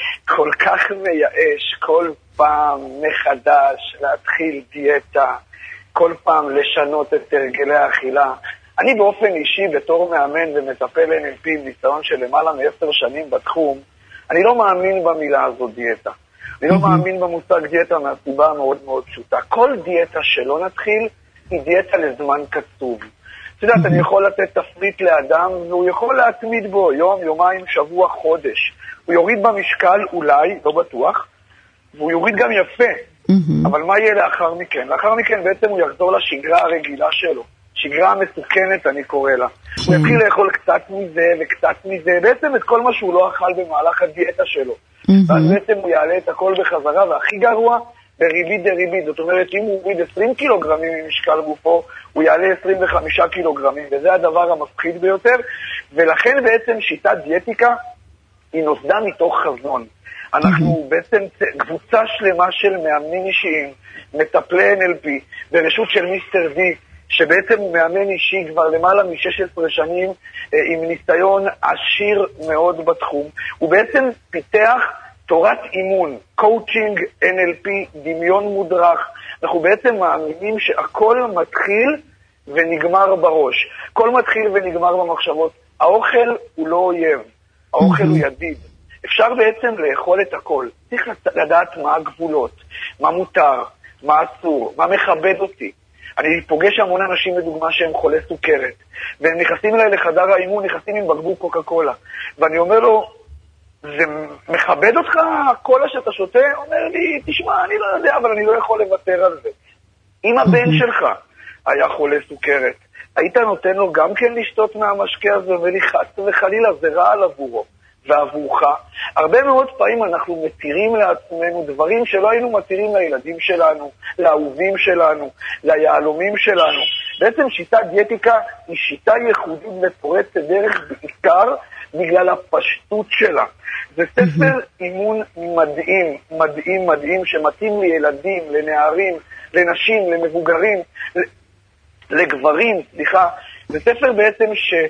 כל כך מייאש, כל פעם מחדש להתחיל דיאטה, כל פעם לשנות את הרגלי האכילה. אני באופן אישי, בתור מאמן ומטפל אן אל פי, ניסיון של למעלה מעשר שנים בתחום, אני לא מאמין במילה הזאת דיאטה. אני לא מאמין במושג דיאטה מהסיבה מאוד מאוד פשוטה. כל דיאטה שלא נתחיל, היא דיאטה לזמן קצוב. את יודעת, אני יכול לתת תפריט לאדם, והוא יכול להתמיד בו יום, יומיים, שבוע, חודש. הוא יוריד במשקל אולי, לא בטוח, והוא יוריד גם יפה. אבל מה יהיה לאחר מכן? לאחר מכן בעצם הוא יחזור לשגרה הרגילה שלו. שגרה מסוכנת, אני קורא לה. הוא יתחיל לאכול קצת מזה וקצת מזה, בעצם את כל מה שהוא לא אכל במהלך הדיאטה שלו. ואז בעצם הוא יעלה את הכל בחזרה, והכי גרוע, בריבית דריבית. זאת אומרת, אם הוא הוריד עשרים קילוגרמים ממשקל גופו, הוא יעלה עשרים וחמישה קילוגרמים, וזה הדבר המפחיד ביותר. ולכן בעצם שיטת דיאטיקה היא נוסדה מתוך חזון. אנחנו בעצם קבוצה שלמה של מאמנים אישיים, מטפלי אן אל פי, ברשות של מיסטר די, שבעצם הוא מאמן אישי כבר למעלה מ-שש עשרה שנים, עם ניסיון עשיר מאוד בתחום. הוא בעצם פיתח תורת אימון, קואוצ'ינג, אן אל פי, דמיון מודרך. אנחנו בעצם מאמינים שהכל מתחיל ונגמר בראש. הכל מתחיל ונגמר במחשבות. האוכל הוא לא אויב, האוכל הוא ידיד. אפשר בעצם לאכול את הכל. צריך לדעת מה הגבולות, מה מותר, מה אסור, מה מכבד אותי. אני פוגש המון אנשים בדוגמה שהם חולי סוכרת, והם נכנסים אליי לחדר האימון, נכנסים עם בקבוק קוקה קולה, ואני אומר לו, זה מכבד אותך הקולה שאתה שותה? אומר לי, תשמע, אני לא יודע, אבל אני לא יכול לוותר על זה. אם הבן שלך היה חולה סוכרת, היית נותן לו גם כן לשתות מהמשקה הזה, ואומר חס וחלילה, זה רע עבורו ועבורך. הרבה מאוד פעמים אנחנו מתירים לעצמנו דברים שלא היינו מתירים לילדים שלנו, לאהובים שלנו, ליהלומים שלנו. בעצם שיטת דיאטיקה היא שיטה ייחודית ופורצת דרך בעיקר בגלל הפשטות שלה. זה ספר אימון מדהים, מדהים, מדהים, שמתאים לילדים, לנערים, לנשים, למבוגרים, לגברים, סליחה. זה ספר בעצם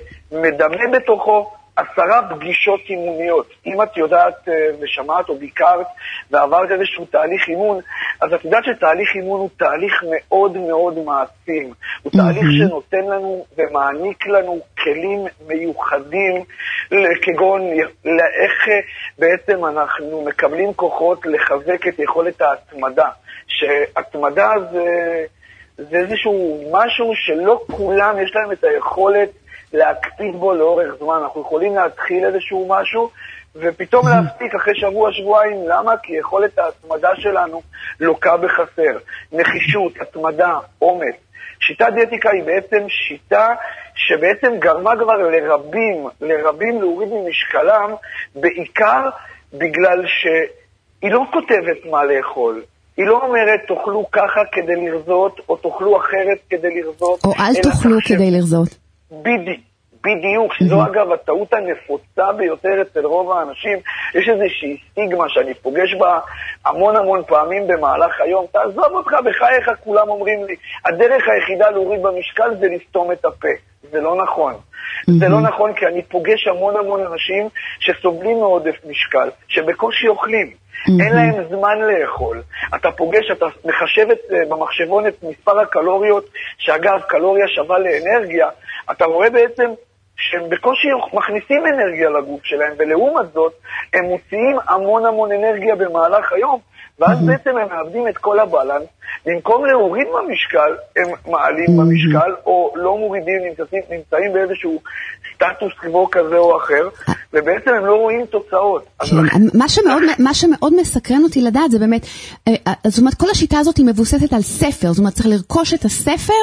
שמדמה בתוכו עשרה פגישות אימוניות. אם את יודעת ושמעת או ביקרת ועברת איזשהו תהליך אימון, אז את יודעת שתהליך אימון הוא תהליך מאוד מאוד מעצים. הוא תהליך שנותן לנו ומעניק לנו כלים מיוחדים, כגון לאיך בעצם אנחנו מקבלים כוחות לחזק את יכולת ההתמדה. שהתמדה זה, זה איזשהו משהו שלא כולם יש להם את היכולת להקפיד בו לאורך זמן. אנחנו יכולים להתחיל איזשהו משהו ופתאום להפסיק אחרי שבוע, שבועיים. למה? כי יכולת ההתמדה שלנו לוקה בחסר. נחישות, התמדה, אומץ. שיטת דיאטיקה היא בעצם שיטה שבעצם גרמה כבר לרבים, לרבים להוריד ממשקלם, בעיקר בגלל שהיא לא כותבת מה לאכול. היא לא אומרת תאכלו ככה כדי לרזות, או תאכלו אחרת כדי לרזות. או אל תאכלו כדי לרזות. בדיוק, בדיוק, שזו אגב הטעות הנפוצה ביותר אצל רוב האנשים. יש איזושהי סטיגמה שאני פוגש בה המון המון פעמים במהלך היום. תעזוב אותך בחייך, כולם אומרים לי, הדרך היחידה להוריד במשקל זה לסתום את הפה. זה לא נכון. זה לא נכון, כי אני פוגש המון המון אנשים שסובלים מעודף משקל, שבקושי אוכלים. אין להם זמן לאכול. אתה פוגש, אתה מחשב במחשבון את מספר הקלוריות, שאגב, קלוריה שווה לאנרגיה. אתה רואה בעצם שהם בקושי מכניסים אנרגיה לגוף שלהם, ולעומת זאת, הם מוציאים המון המון אנרגיה במהלך היום, ואז בעצם הם מאבדים את כל הבלנס. במקום להוריד במשקל, הם מעלים במשקל, או לא מורידים, נמצאים, נמצאים באיזשהו סטטוס קוו כזה או אחר, ובעצם הם לא רואים תוצאות. כן, מה שמאוד, מה שמאוד מסקרן אותי לדעת זה באמת, זאת אומרת, כל השיטה הזאת היא מבוססת על ספר, זאת אומרת, צריך לרכוש את הספר,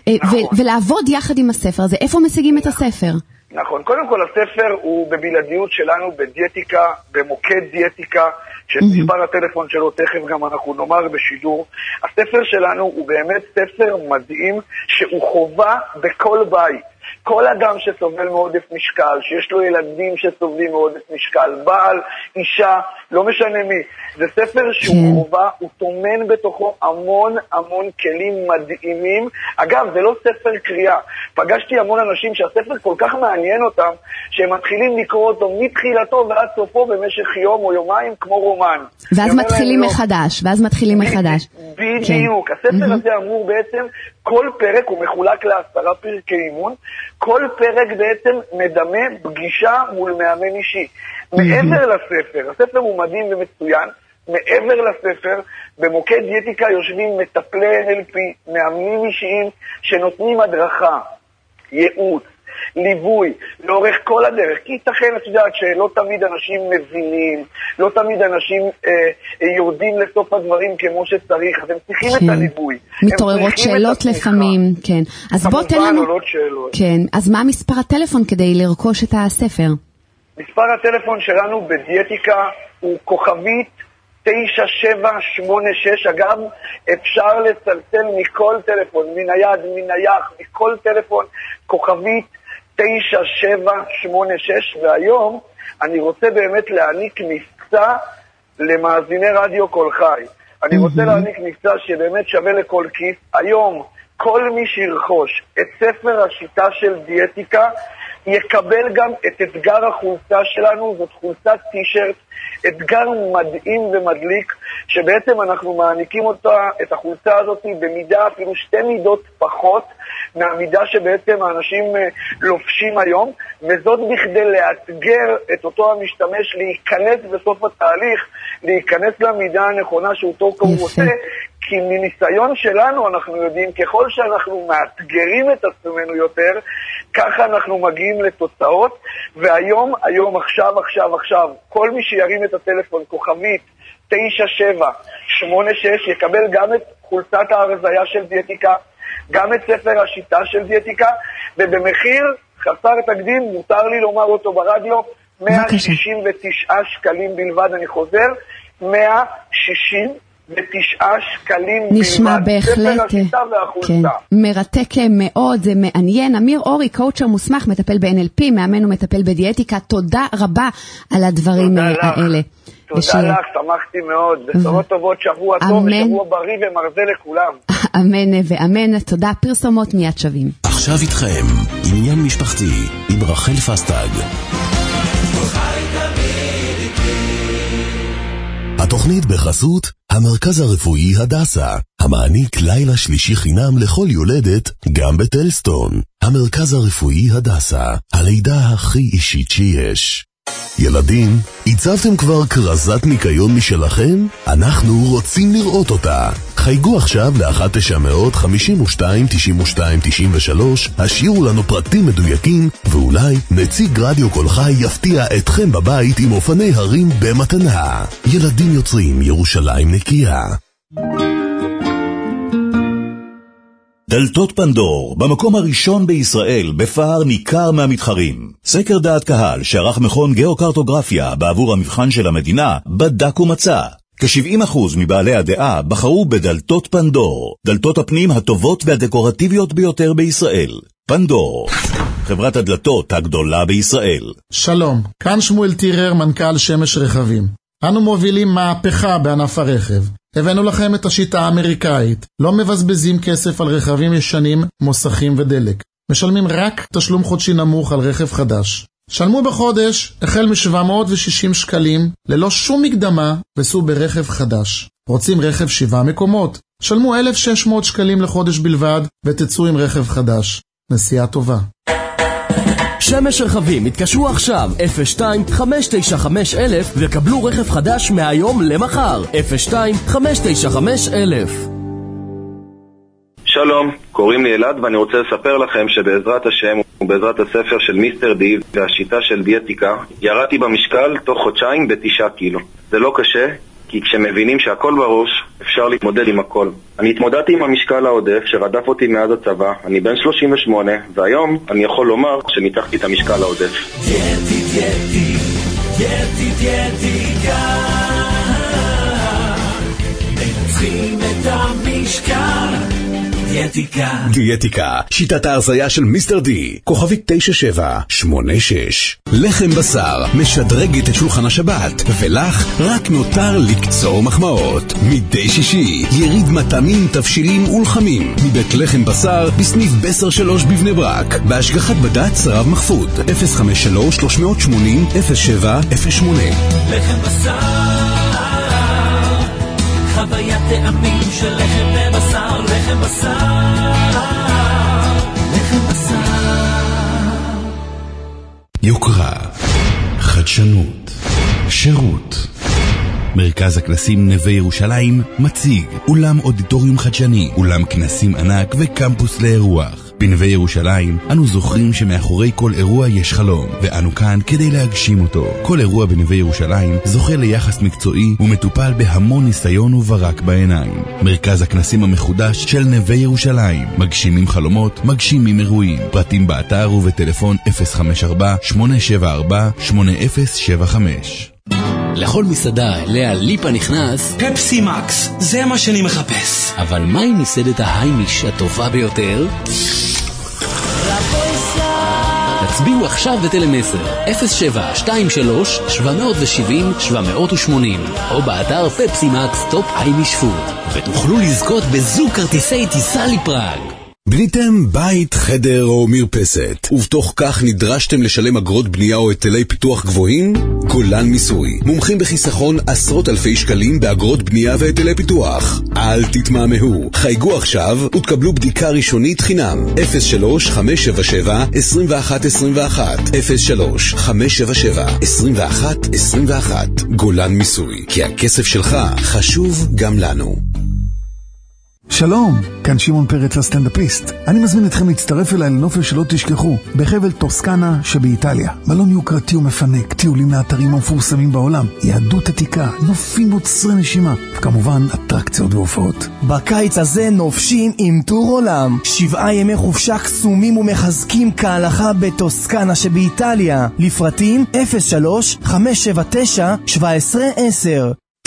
ולעבוד יחד עם הספר. אז איפה משיגים את הספר? נכון, קודם כל הספר הוא בבלעדיות שלנו בדיאטיקה, במוקד דיאטיקה, שמספר הטלפון שלו תכף גם אנחנו נאמר בשידור. הספר שלנו הוא באמת ספר מדהים שהוא חובה בכל בית. כל אדם שסובל מעודף משקל, שיש לו ילדים שסובלים מעודף משקל, בעל, אישה, לא משנה מי. זה ספר שהוא חובה, הוא תומן בתוכו המון המון כלים מדהימים. אגב, זה לא ספר קריאה. פגשתי המון אנשים שהספר כל כך מעניין אותם, שהם מתחילים לקרוא אותו מתחילתו ועד סופו במשך יום או יומיים כמו רומן. ואז מתחילים מחדש, ואז מתחילים מחדש. בדיוק. הספר הזה אמור בעצם, כל פרק הוא מחולק לעשרה פרקי אימון, כל פרק בעצם מדמה פגישה מול מאמן אישי. מעבר לספר, הספר הוא מדהים ומצוין, מעבר לספר, במוקד דיאטיקה יושבים מטפלי אן אל פי, מאמנים אישיים שנותנים הדרכה, ייעוץ, ליווי, לאורך כל הדרך. כי ייתכן, את יודעת, שלא תמיד אנשים מבינים, לא תמיד אנשים אה, יורדים לסוף הדברים כמו שצריך, אז הם צריכים כן. את הליווי. מתעוררות שאלות לפעמים, כן. אז בוא תן לנו... כן, אז מה מספר הטלפון כדי לרכוש את הספר? מספר הטלפון שלנו בדיאטיקה הוא כוכבית תשע שבע שמונה שש. אגב, אפשר לצלצל מכל טלפון, מן היד, מן היח, מכל טלפון, כוכבית תשע שבע שמונה שש. והיום אני רוצה באמת להעניק מבצע למאזיני רדיו כל חי. אני רוצה להעניק מבצע שבאמת שווה לכל כיס. היום כל מי שירכוש את ספר השיטה של דיאטיקה יקבל גם את אתגר החולצה שלנו. זאת חולצת טישרט, אתגר מדהים ומדליק, שבעצם אנחנו מעניקים אותה, את החולצה הזאת במידה, אפילו שתי מידות פחות מהמידה שבעצם האנשים לובשים היום, וזאת בכדי לאתגר את אותו המשתמש להיכנס בסוף התהליך, להיכנס למידה הנכונה שאותו הוא רוצה, כי מניסיון שלנו אנחנו יודעים, ככל שאנחנו מאתגרים את עצמנו יותר, ככה אנחנו מגיעים לתוצאות. והיום, היום, עכשיו, עכשיו, עכשיו, כל מי שירים את הטלפון כוכבית תשע שבע שמונה שש יקבל גם את חולצת ההרזיה של דיאטיקה, גם את ספר השיטה של דיאטיקה, ובמחיר חסר תקדים, מותר לי לומר אותו ברדיו, מאה שישים ותשעה שקלים בלבד. אני חוזר, מאה שישים בתשעה שקלים. נשמע בהחלט, ספר השיטה והחולצה. כן, מרתק מאוד, זה מעניין. אמיר אורי, קואוצ'ר מוסמך, מטפל ב-אן אל פי, מאמן ומטפל בדיאטיקה, תודה רבה על הדברים האלה. תודה ושיר. לך, שמחתי מאוד, בשורות טובות, שבוע טוב ושבוע בריא ומרזה לכולם. אמן ואמן, תודה. פרסומות מיד שווים. עכשיו איתכם, עניין משפחתי עם רחל פסטג. התוכנית בחסות המרכז הרפואי הדסה, המעניק לילה שלישי חינם לכל יולדת, גם בטלסטון. המרכז הרפואי הדסה, הלידה הכי אישית שיש. ילדים, הצבתם כבר קרזת ניקיון משלכם? אנחנו רוצים לראות אותה. חייגו עכשיו ל-אחת תשע אפס אפס חמישים ושתיים תשעים ושתיים תשעים ושלוש, השאירו לנו פרטים מדויקים, ואולי נציג רדיו כל חי יפתיע אתכם בבית עם אופני הרים במתנה. ילדים יוצרים ירושלים נקייה. דלתות פנדור, במקום הראשון בישראל, בפער ניכר מהמתחרים. סקר דעת קהל שערך מכון גיאוקרטוגרפיה בעבור המבחן של המדינה, בדק ומצא. כ-שבעים אחוז מבעלי הדעה בחרו בדלתות פנדור, דלתות הפנים הטובות והדקורטיביות ביותר בישראל. פנדור, חברת הדלתות הגדולה בישראל. שלום, כאן שמואל טירר, מנכ"ל שמש רכבים. אנו מובילים מהפכה בענף הרכב. הבאנו לכם את השיטה האמריקאית. לא מבזבזים כסף על רכבים ישנים, מוסכים ודלק. משלמים רק תשלום חודשי נמוך על רכב חדש. שלמו בחודש החל מ-שבע מאות ושישים שקלים ללא שום מקדמה וסעו ברכב חדש. רוצים רכב שבעה מקומות? שלמו אלף ושש מאות שקלים לחודש בלבד ותצאו עם רכב חדש. נסיעה טובה. שמש רכבים, התקשרו עכשיו אפס שתיים חמש תשע חמש אלף וקבלו רכב חדש מהיום למחר. אפס שתיים חמש תשע חמש אלף. שלום, קוראים לי אלעד ואני רוצה לספר לכם שבעזרת השם ובעזרת הספר של מיסטר די והשיטה של דיאטיקה ירדתי במשקל תוך חודשיים בתשעה קילו. זה לא קשה, כי כשמבינים שהכל בראש אפשר להתמודד עם הכל. אני התמודדתי עם המשקל העודף שרדף אותי מאז הצבא, אני בן שלושים ושמונה והיום אני יכול לומר שניצחתי את המשקל העודף. דיאטי דיאטי דיאטי דיאטיקה מנצחים את המשקל. דיאטיקה. דיאטיקה, שיטת ההרזיה של מיסטר די, כוכבית תשע שבע שמונה שש. לחם בשר, משדרגת את שולחן השבת, ולך רק נותר לקצור מחמאות. מדי שישי, יריד מטעמים, תבשילים ולחמים, מבית לחם בשר, בסניף בסר שלוש בבני ברק, בהשגחת בד"ץ רב מחפוד, אפס חמש שלוש שלוש שמונים אפס שבע אפס שמונה. לחם בשר, חוויית טעמים של לחם ובשר, לחם בשר, לחם בשר. יוקרה, חדשנות, שירות. מרכז הכנסים נווה ירושלים מציג אולם אודיטוריום חדשני, אולם כנסים ענק וקמפוס לאירוח. בנווה ירושלים אנו זוכרים שמאחורי כל אירוע יש חלום, ואנו כאן כדי להגשים אותו. כל אירוע בנווה ירושלים זוכה ליחס מקצועי ומטופל בהמון ניסיון וברק בעיניים. מרכז הכנסים המחודש של נווה ירושלים, מגשימים חלומות, מגשימים אירועים. פרטים באתר ובטלפון אפס חמש ארבע שמונה שבע ארבע שמונה אפס שבע חמש. לכל מסעדה אליה ליפה נכנס פפסי מקס, זה מה שאני מחפש. אבל מה עם מסעדת ההיימיש הטובה ביותר? הצביעו עכשיו בטלמסר אפס שבע שתיים שלוש שבע שבעים שבע שמונים או באתר פפסי מקס טופ היימיש פוד ותוכלו לזכות בזוג כרטיסי טיסה לפראג. בניתם בית, חדר או מרפסת, ובתוך כך נדרשתם לשלם אגרות בנייה או היטלי פיתוח גבוהים? גולן מיסוי, מומחים בחיסכון עשרות אלפי שקלים באגרות בנייה והיטלי פיתוח. אל תתמהמהו, חייגו עכשיו ותקבלו בדיקה ראשונית חינם. אפס שלוש חמש שבע שבע עשרים ואחת עשרים ואחת אפס שלוש חמש שבע שבע עשרים ואחת עשרים ואחת. גולן מיסוי, כי הכסף שלך חשוב גם לנו. שלום, כאן שמעון פרץ הסטנדאפיסט. אני מזמין אתכם להצטרף אליי לנופש שלא תשכחו, בחבל טוסקנה שבאיטליה. מלון יוקרתי ומפנק, טיולים לאתרים המפורסמים בעולם, יהדות עתיקה, נופים מוצרי נשימה, וכמובן אטרקציות והופעות. בקיץ הזה נופשים עם טור עולם, שבעה ימי חופשה קסומים ומחזקים כהלכה בטוסקנה שבאיטליה. לפרטים אפס שלוש חמש שבע תשע שבע עשרה עשר.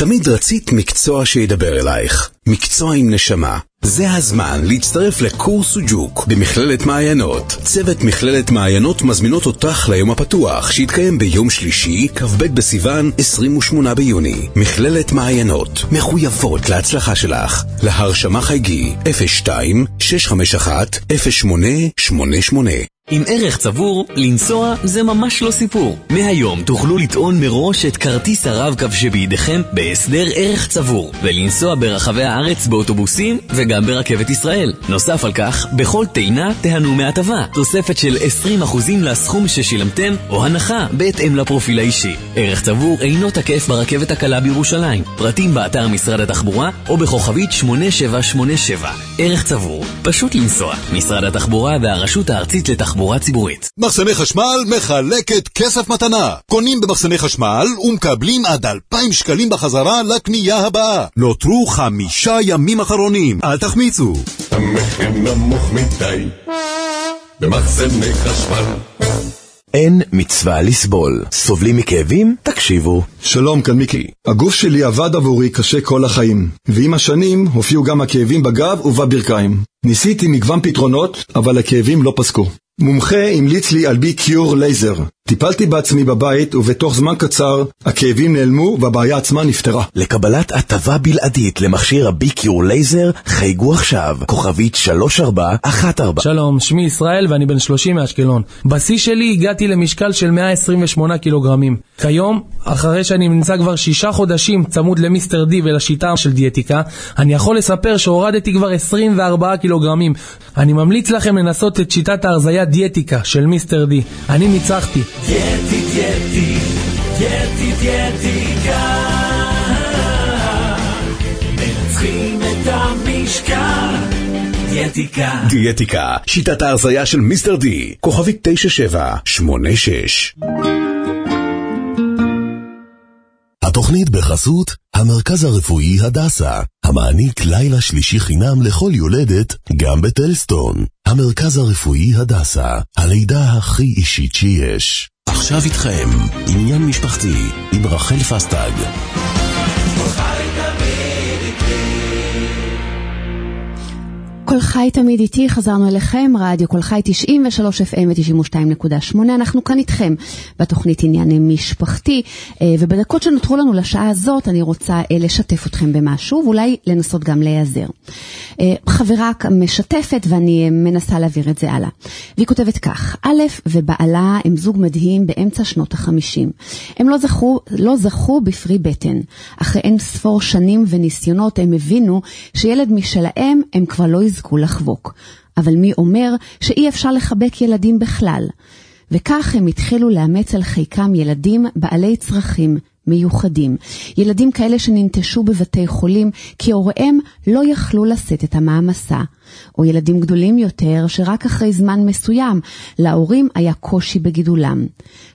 תמיד רצית מקצוע שידבר אלייך, מקצוע עם נשמה. זה הזמן להצטרף לקורס סוג'וק במכללת מעיינות. צוות מכללת מעיינות מזמינות אותך ליום הפתוח שיתקיים ביום שלישי, כ"ב בסיוון, עשרים ושמונה ביוני. מכללת מעיינות, מחויבות להצלחה שלך. להרשמה חייגי אפס שתיים שש חמש אחת אפס שמונה שמונה שמונה. עם ערך צבור, לנסוע זה ממש לא סיפור. מהיום תוכלו לטעון מראש את כרטיס הרב-קו שבידיכם בהסדר ערך צבור, ולנסוע ברחבי הארץ באוטובוסים וגם ברכבת ישראל. נוסף על כך, בכל טעינה תהנו מהטבה, תוספת של עשרים אחוז לסכום ששילמתם, או הנחה בהתאם לפרופיל האישי. ערך צבור אינו תקף ברכבת הקלה בירושלים. פרטים באתר משרד התחבורה או בכוכבית שמונה שבע שמונה שבע. ערך צבור, פשוט לנסוע. משרד התחבורה והרשות הארצית לתחבורה תחבורה ציבורית. מחסני חשמל מחלקת כסף מתנה. קונים במחסני חשמל ומקבלים עד אלפיים שקלים בחזרה לקנייה הבאה. נותרו חמישה ימים אחרונים. אל תחמיצו. המחיר נמוך מדי במחסני חשמל. אין מצווה לסבול. סובלים מכאבים? תקשיבו. שלום, כאן מיקי. הגוף שלי עבד עבורי קשה כל החיים, ועם השנים הופיעו גם הכאבים בגב ובברכיים. ניסיתי מגוון פתרונות, אבל הכאבים לא פסקו. מומחה המליץ לי על בי קיור לייזר. טיפלתי בעצמי בבית, ובתוך זמן קצר הכאבים נעלמו והבעיה עצמה נפתרה. לקבלת הטבה בלעדית למכשיר הבי קיור לייזר, חייגו עכשיו, כוכבית שלוש ארבע אחת ארבע. שלום, שמי ישראל ואני בן שלושים מאשקלון. בשיא שלי הגעתי למשקל של מאה עשרים ושמונה קילוגרמים. כיום, אחרי שאני נמצא כבר שישה חודשים צמוד למיסטר די ולשיטה של דיאטיקה, אני יכול לספר שהורדתי כבר עשרים וארבעה קילוגרמים. אני ממליץ לכם לנסות את שיטת ההרזיה דיאטיקה של מיסטר די. אני ניצחתי. דיאטי, דיאטי, דיאטי, דיאטיקה, מנצחים את המשקל. דיאטיקה. דיאטיקה, שיטת ההרזיה של מיסטר די, כוכבית תשע שבע שמונה שש. התוכנית בחסות המרכז הרפואי הדסה, המעניק לילה שלישי חינם לכל יולדת, גם בטלסטון. המרכז הרפואי הדסה, הלידה הכי אישית שיש. עכשיו איתכם, עניין משפחתי, עם רחל פסטג. כל חי תמיד איתי, חזרנו אליכם, רדיו כל חי תשעים ושלוש אף אם ו-תשעים ושתיים נקודה שמונה, אנחנו כאן איתכם בתוכנית ענייני משפחתי, ובדקות שנותרו לנו לשעה הזאת אני רוצה לשתף אתכם במשהו, ואולי לנסות גם להיעזר. חברה משתפת ואני מנסה להעביר את זה הלאה. והיא כותבת כך: א' ובעלה הם זוג מדהים באמצע שנות החמישים. הם לא זכו, לא זכו בפרי בטן. אחרי אין ספור שנים וניסיונות הם הבינו שילד משלהם הם כבר לא יזכו לחבוק. אבל מי אומר שאי אפשר לחבק ילדים בכלל? וכך הם התחילו לאמץ על חיקם ילדים בעלי צרכים מיוחדים. ילדים כאלה שננטשו בבתי חולים כי הוריהם לא יכלו לשאת את המעמסה. או ילדים גדולים יותר שרק אחרי זמן מסוים להורים היה קושי בגידולם.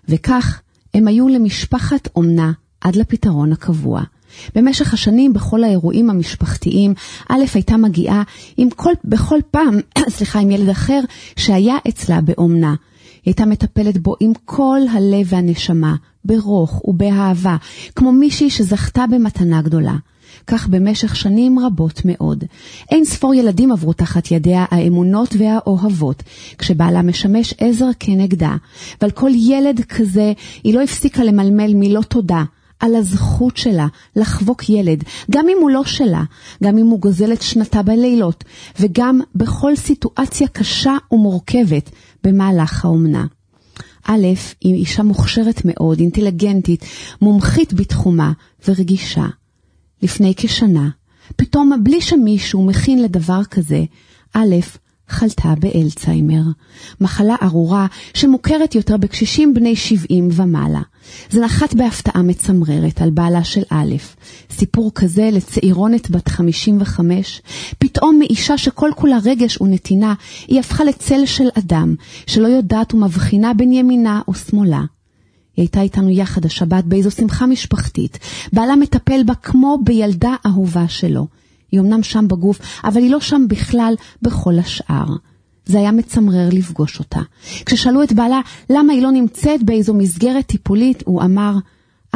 וכך הם היו למשפחת אומנה עד לפתרון הקבוע. במשך השנים בכל האירועים המשפחתיים, א' הייתה מגיעה עם כל, בכל פעם, סליחה, עם ילד אחר שהיה אצלה באומנה. היא הייתה מטפלת בו עם כל הלב והנשמה, ברוך ובאהבה, כמו מישהי שזכתה במתנה גדולה. כך במשך שנים רבות מאוד. אין ספור ילדים עברו תחת ידיה האמונות והאוהבות, כשבעלה משמש עזר כנגדה. ועל כל ילד כזה היא לא הפסיקה למלמל מילות תודה, על הזכות שלה לחבוק ילד, גם אם הוא לא שלה, גם אם הוא גוזל את שנתה בלילות, וגם בכל סיטואציה קשה ומורכבת במהלך האומנה. א', היא אישה מוכשרת מאוד, אינטליגנטית, מומחית בתחומה ורגישה. לפני כשנה, פתאום בלי שמישהו מכין לדבר כזה, א', חלתה באלצהיימר, מחלה ארורה שמוכרת יותר בקשישים בני שבעים ומעלה. זה נחת בהפתעה מצמררת על בעלה של א'. סיפור כזה לצעירונת בת חמישים וחמש, פתאום מאישה שכל כולה רגש ונתינה, היא הפכה לצל של אדם שלא יודעת ומבחינה בין ימינה או שמאלה. היא הייתה איתנו יחד השבת באיזו שמחה משפחתית, בעלה מטפל בה כמו בילדה אהובה שלו. היא אמנם שם בגוף, אבל היא לא שם בכלל בכל השאר. זה היה מצמרר לפגוש אותה. כששאלו את בעלה למה היא לא נמצאת באיזו מסגרת טיפולית, הוא אמר,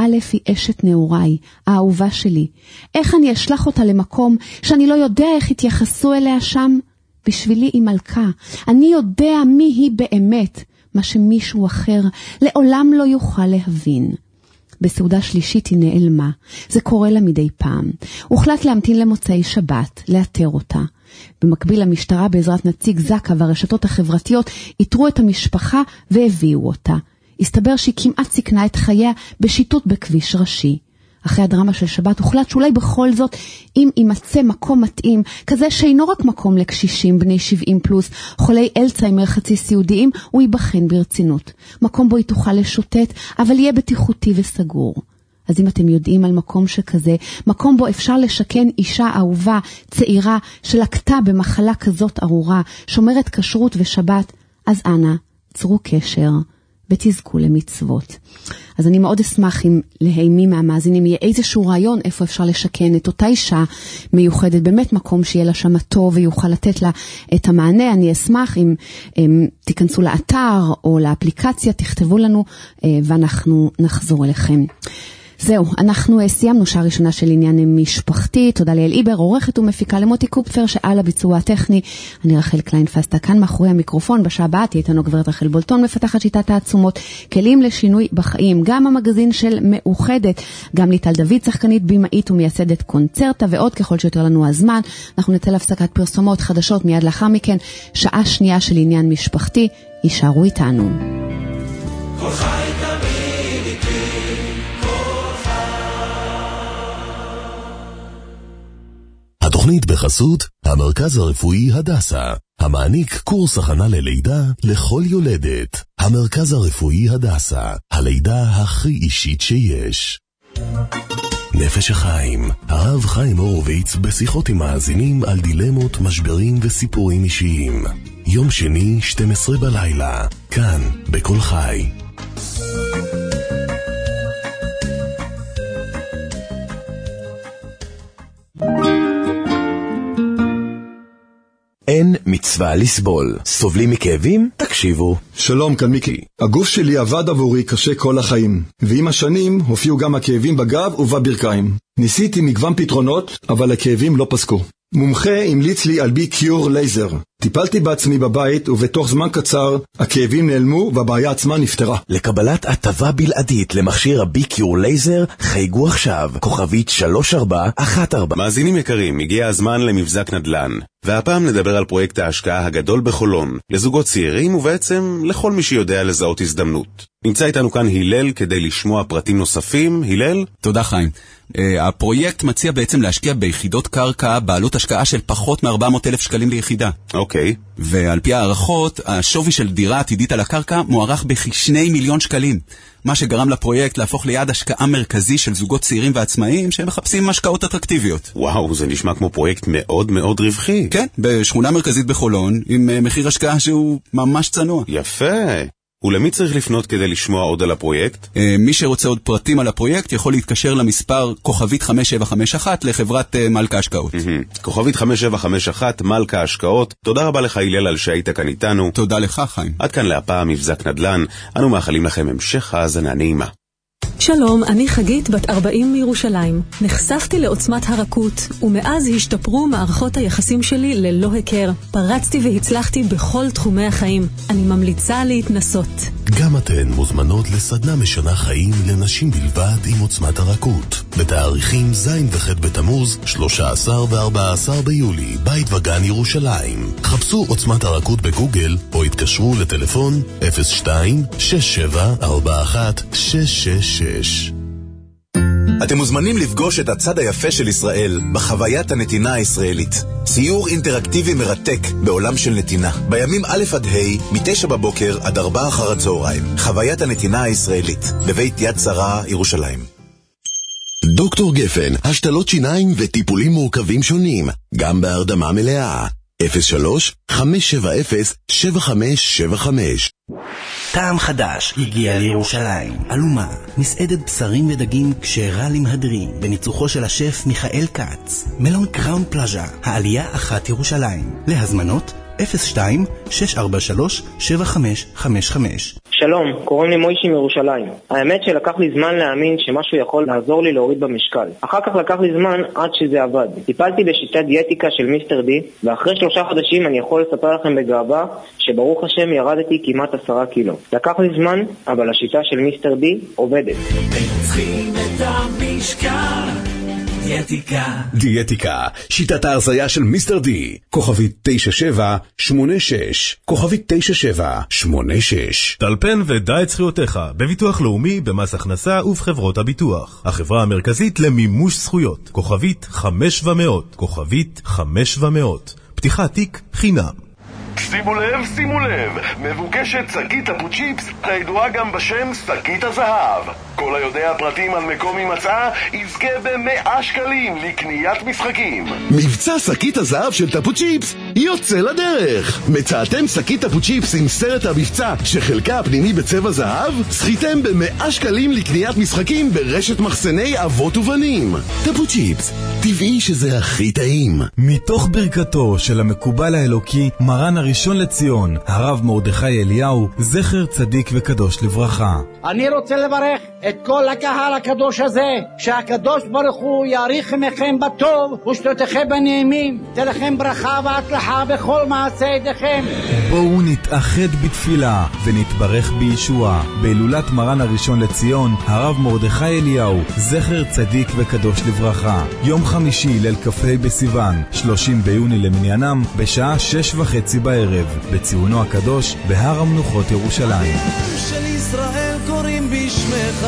א' היא אשת נעוריי, האהובה שלי. איך אני אשלח אותה למקום שאני לא יודע איך התייחסו אליה שם? בשבילי היא מלכה. אני יודע מי היא באמת, מה שמישהו אחר לעולם לא יוכל להבין. בסעודה שלישית היא נעלמה. זה קורה לה מדי פעם. הוחלט להמתין למוצאי שבת, לאתר אותה. במקביל למשטרה בעזרת נציג זקה והרשתות החברתיות איתרו את המשפחה והביאו אותה. הסתבר שהיא כמעט סיכנה את חייה בשיטוט בכביש ראשי. אחרי הדרמה של שבת הוחלט שאולי בכל זאת אם יימצא מקום מתאים, כזה שאינו רק מקום לקשישים בני שבעים פלוס, חולי אלצהיימר חצי סיעודיים, הוא ייבחן ברצינות. מקום בו היא תוכל לשוטט, אבל יהיה בטיחותי וסגור. אז אם אתם יודעים על מקום שכזה, מקום בו אפשר לשכן אישה אהובה, צעירה, שלקתה במחלה כזאת ארורה, שומרת כשרות ושבת, אז אנא, צרו קשר ותזכו למצוות. אז אני מאוד אשמח אם להימי מהמאזינים יהיה איזשהו רעיון איפה אפשר לשכן את אותה אישה מיוחדת, באמת מקום שיהיה לה שם טוב ויוכל לתת לה את המענה. אני אשמח אם, אם תיכנסו לאתר או לאפליקציה, תכתבו לנו ואנחנו נחזור אליכם. זהו, אנחנו סיימנו שעה ראשונה של עניין משפחתי. תודה לאל איבר, עורכת ומפיקה, למוטי קופפר שעל הביצוע הטכני. אני רחל קליין-פסטה, כאן מאחורי המיקרופון. בשעה הבאה תהיה איתנו גברת רחל בולטון, מפתחת שיטת העצומות, כלים לשינוי בחיים, גם המגזין של מאוחדת, גם ליטל דוד, שחקנית בימאית ומייסדת קונצרטה, ועוד ככל שיותר לנו הזמן. אנחנו נצא להפסקת פרסומות חדשות מיד לאחר מכן, שעה שנייה של עניין משפחתי. יישארו איתנו. כל חי תמיד איתי. התוכנית בחסות המרכז הרפואי הדסה, המעניק קורס הכנה ללידה לכל יולדת. המרכז הרפואי הדסה, הלידה הכי אישית שיש. נפש החיים, הרב חיים הורוביץ בשיחות עם מאזינים על דילמות, משברים וסיפורים אישיים. יום שני, שתים עשרה בלילה, כאן בכל חי. אין מצווה לסבול. סובלים מכאבים? תקשיבו. שלום, כאן מיקי. הגוף שלי עבד עבורי קשה כל החיים, ועם השנים הופיעו גם הכאבים בגב ובברכיים. ניסיתי מגוון פתרונות, אבל הכאבים לא פסקו. מומחה המליץ לי על בי קיור לייזר. טיפלתי בעצמי בבית, ובתוך זמן קצר הכאבים נעלמו והבעיה עצמה נפתרה. לקבלת הטבה בלעדית למכשיר הבי קיור לייזר, חייגו עכשיו, כוכבית שלוש ארבע אחת ארבע. מאזינים יקרים, הגיע הזמן למבזק נדל"ן. והפעם נדבר על פרויקט ההשקעה הגדול בחולון, לזוגות צעירים ובעצם לכל מי שיודע לזהות הזדמנות. נמצא איתנו כאן הלל כדי לשמוע פרטים נוספים. הלל? תודה חיים. Uh, הפרויקט מציע בעצם להשקיע ביחידות קרקע בעלות השקעה של פחות מ-ארבע מאות אלף שקלים ליחידה. אוקיי. Okay. ועל פי הערכות, השווי של דירה עתידית על הקרקע מוערך בכשני מיליון שקלים. מה שגרם לפרויקט להפוך ליעד השקעה מרכזי של זוגות צעירים ועצמאיים שמחפשים השקעות אטרקטיביות. וואו, זה נשמע כמו פרויקט מאוד מאוד רווחי. כן, בשכונה מרכזית בחולון, עם מחיר השקעה שהוא ממש צנוע. יפה. ולמי צריך לפנות כדי לשמוע עוד על הפרויקט? מי שרוצה עוד פרטים על הפרויקט יכול להתקשר למספר כוכבית חמש שבע חמש אחת לחברת מלכה השקעות. כוכבית חמש שבע חמש אחת, מלכה השקעות. תודה רבה לך הלל על שהיית כאן איתנו. תודה לך חיים. עד כאן להפעם מבזק נדל"ן. אנו מאחלים לכם המשך האזנה נעימה. שלום, אני חגית בת ארבעים מירושלים. נחשפתי לעוצמת הרכות, ומאז השתפרו מערכות היחסים שלי ללא הכר. פרצתי והצלחתי בכל תחומי החיים. אני ממליצה להתנסות. גם אתן מוזמנות לסדנה משנה חיים לנשים בלבד עם עוצמת הרכות. בתאריכים זין וחד בתמוז, שלושה עשר וארבעה עשר ביולי, בית וגן ירושלים. חפשו עוצמת הרכות בגוגל, או התקשרו לטלפון אפס שתיים שש שבע ארבע אחת שש שש שש. אתם מוזמנים לפגוש את הצד היפה של ישראל בחוויית הנתינה הישראלית. ציור אינטראקטיבי מרתק בעולם של נתינה. בימים א' עד ה', מתשע בבוקר עד ארבע אחר הצהריים. חוויית הנתינה הישראלית, בבית יד שרה, ירושלים. דוקטור גפן, השתלות שיניים וטיפולים מורכבים שונים, גם בהרדמה מלאה. אפס שלוש חמש שבע אפס שבע חמש שבע חמש. טעם חדש הגיע לירושלים. אלומה, מסעדת בשרים ודגים כשרה למהדרין, בניצוחו של השף מיכאל קץ. מלון קראון פלאז'ה, העלייה אחת ירושלים. להזמנות אפס שתיים שש ארבע שלוש שבע חמש חמש חמש. שלום, קוראים לי מוישי מירושלים. האמת שלקח לי זמן להאמין שמשהו יכול לעזור לי להוריד במשקל. אחר כך לקח לי זמן עד שזה עבד. טיפלתי בשיטת דיאטיקה של מיסטר די, ואחרי שלושה חודשים אני יכול לספר לכם בגאווה שברוך השם ירדתי כמעט עשרה קילו. לקח לי זמן, אבל השיטה של מיסטר די עובדת. מנצחים את המשקל. דיאטיקה. דיאטיקה, שיטת ההרזיה של מיסטר די, כוכבית תשע שבע שמונה שש, כוכבית תשע שבע שמונה שש. טלפן ודע את זכויותיך בביטוח לאומי, במס הכנסה ובחברות הביטוח. החברה המרכזית למימוש זכויות, כוכבית חמש ומאות, כוכבית חמש ומאות. פתיחת תיק חינם. שימו לב, שימו לב, מבוקשת שקית טאפוצ'יפס, הידועה גם בשם שקית הזהב. כל היודע פרטים על מקום הימצאה יזכה ב-מאה שקלים לקניית משחקים. מבצע שקית הזהב של טאפוצ'יפס יוצא לדרך. מצאתם שקית טאפוצ'יפס עם סרט המבצע שחלקה הפנימי בצבע זהב? זכיתם ב-מאה שקלים לקניית משחקים ברשת מחסני אבות ובנים. טאפוצ'יפס, טבעי שזה הכי טעים. מתוך ברכתו של המקובל האלוקי מרן הראשון לציון, הרב מרדכי אליהו, זכר צדיק וקדוש לברכה. אני רוצה לברך את כל הקהל הקדוש הזה, שהקדוש ברוך הוא יאריך ימיכם בטוב ושתותיכם בנעימים, תהיה לכם ברכה והצלחה בכל מעשה ידיכם. בואו נתאחד בתפילה ונתברך בישועה בהילולת מרן הראשון לציון, הרב מרדכי אליהו, זכר צדיק וקדוש לברכה, יום חמישי ליל כ"ה בסיוון, שלושים ביוני למניינם, בשעה שש וחצי בערב, בציונו הקדוש בהר המנוחות ירושלים. של ישראל קוראים בשמך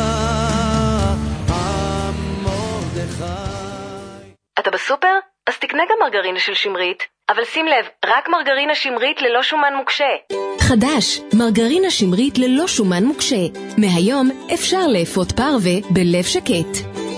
מרדכי. אתה בסופר? אז תקנה גם מרגרינה של שמרית, אבל שים לב, רק מרגרינה שמרית ללא שומן מוקשה. חדש, מרגרינה שמרית ללא שומן מוקשה. מהיום אפשר לאפות פרווה בלב שקט.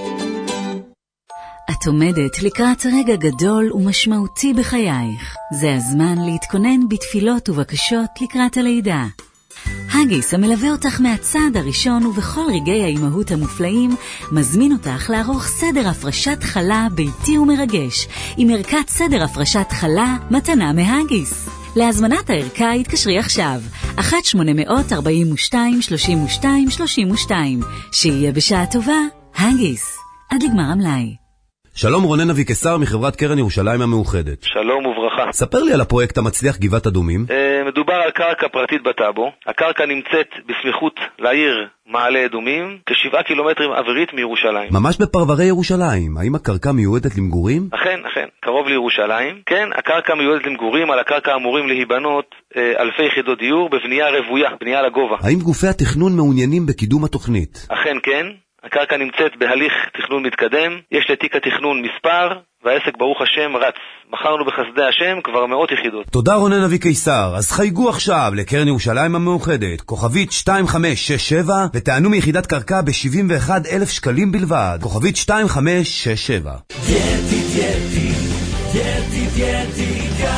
את עומדת לקראת רגע גדול ומשמעותי בחייך. זה הזמן להתכונן בתפילות ובקשות לקראת הלידה. הגיס המלווה אותך מהצעד הראשון ובכל רגעי האימהות המופלאים, מזמין אותך לערוך סדר הפרשת חלה ביתי ומרגש, עם ערכת סדר הפרשת חלה מתנה מהגיס. להזמנת הערכה התקשרי עכשיו, אחת שמונה ארבע שתיים שלושים ושתיים שלושים ושתיים. שיהיה בשעה טובה, הגיס. עד לגמר המלאי. שלום, רונן אבי קיסר מחברת קרן ירושלים המאוחדת. שלום וברכה. ספר לי על הפרויקט המצליח גבעת אדומים. Uh, מדובר על קרקע פרטית בטאבו. הקרקע נמצאת בסמיכות לעיר מעלה אדומים, כשבעה קילומטרים אווירית מירושלים. ממש בפרברי ירושלים. האם הקרקע מיועדת למגורים? אכן, אכן. קרוב לירושלים. כן, הקרקע מיועדת למגורים. על הקרקע אמורים להיבנות uh, אלפי יחידות דיור בבנייה רוויה, בנייה לגובה. האם גופי התכנון מעוניינים בקידום התוכנית? אכן כן. הקרקע נמצאת בהליך תכנון מתקדם, יש לתיק התכנון מספר, והעסק ברוך השם רץ. מכרנו בחסדי השם כבר מאות יחידות. תודה רונן אבי קיסר. אז חייגו עכשיו לקרן ירושלים המאוחדת, כוכבית שתיים חמש שש שבע, ותענו מיחידת קרקע ב-שבעים ואחד אלף שקלים בלבד. כוכבית שתיים חמש שש שבע. דיאטי, דיאטי, דיאטי, דיאטיקה.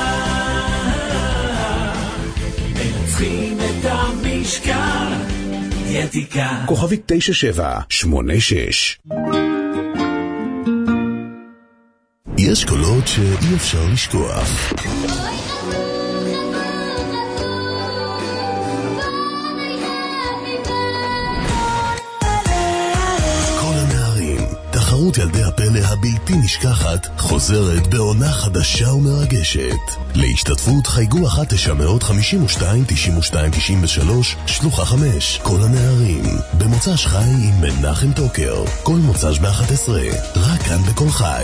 מנצחים את המשקל. דיאטיקה. כוכבית תשע שבע שמונה שש. יש קולות שאי אפשר לשכוח. כל הנערים, תחרות ילדי הפלא הבלתי נשכחת חוזרת בעונה חדשה ומרגשת. להשתתפות חייגו אחת תשע חמש שתיים תשעים ושתיים תשעים ושלוש שלוחה חמש. כל הנערים במוצ"ש חי עם מנחם טוקר, כל מוצ"ש ב-אחת עשרה, רק כאן בכל חי.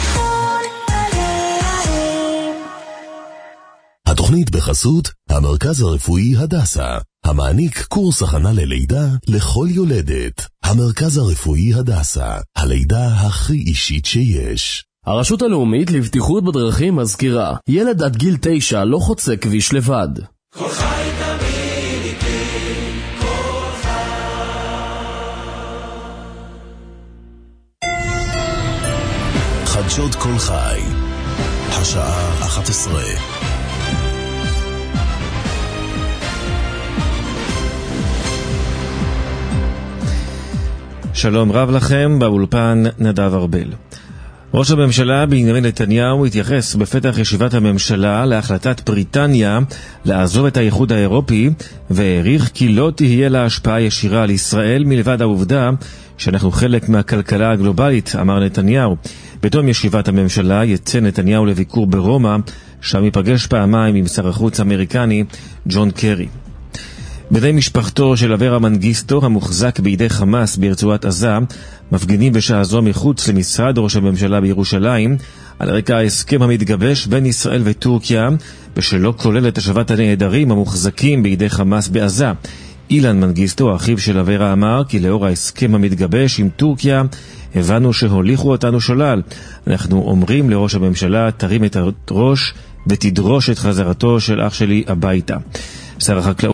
התוכנית בחסות המרכז הרפואי הדסה, המעניק קורס הכנה ללידה לכל יולדת. המרכז הרפואי הדסה, הלידה הכי אישית שיש. הרשות הלאומית לבטיחות בדרכים מזכירה, ילד עד גיל תשע לא חוצה כביש לבד. כל חי תמיד איתי, כל חי. חדשות כל חי, השעה אחת עשרה. שלום רב לכם, באולפן נדב ארבל. ראש הממשלה בנימין נתניהו התייחס בפתח ישיבת הממשלה להחלטת בריטניה לעזוב את האיחוד האירופי, והעריך כי לא תהיה לה השפעה ישירה על ישראל מלבד העובדה שאנחנו חלק מהכלכלה הגלובלית, אמר נתניהו. בתום ישיבת הממשלה יצא נתניהו לביקור ברומא, שם ייפגש פעמיים עם שר החוץ האמריקני ג'ון קרי. בני משפחתו של אברה מנגיסטו המוחזק בידי חמאס ברצועת עזה מפגינים בשעה זו מחוץ למשרד ראש הממשלה בירושלים על רקע ההסכם המתגבש בין ישראל וטורקיה, ושלא כולל את השבת הנעדרים המוחזקים בידי חמאס בעזה. אילן מנגיסטו, אחיו של אברה, אמר כי לאור ההסכם המתגבש עם טורקיה הבנו שהוליכו אותנו שולל. אנחנו אומרים לראש הממשלה, תרים את הראש ותדרוש את חזרתו של אח שלי הביתה. שר החקלאות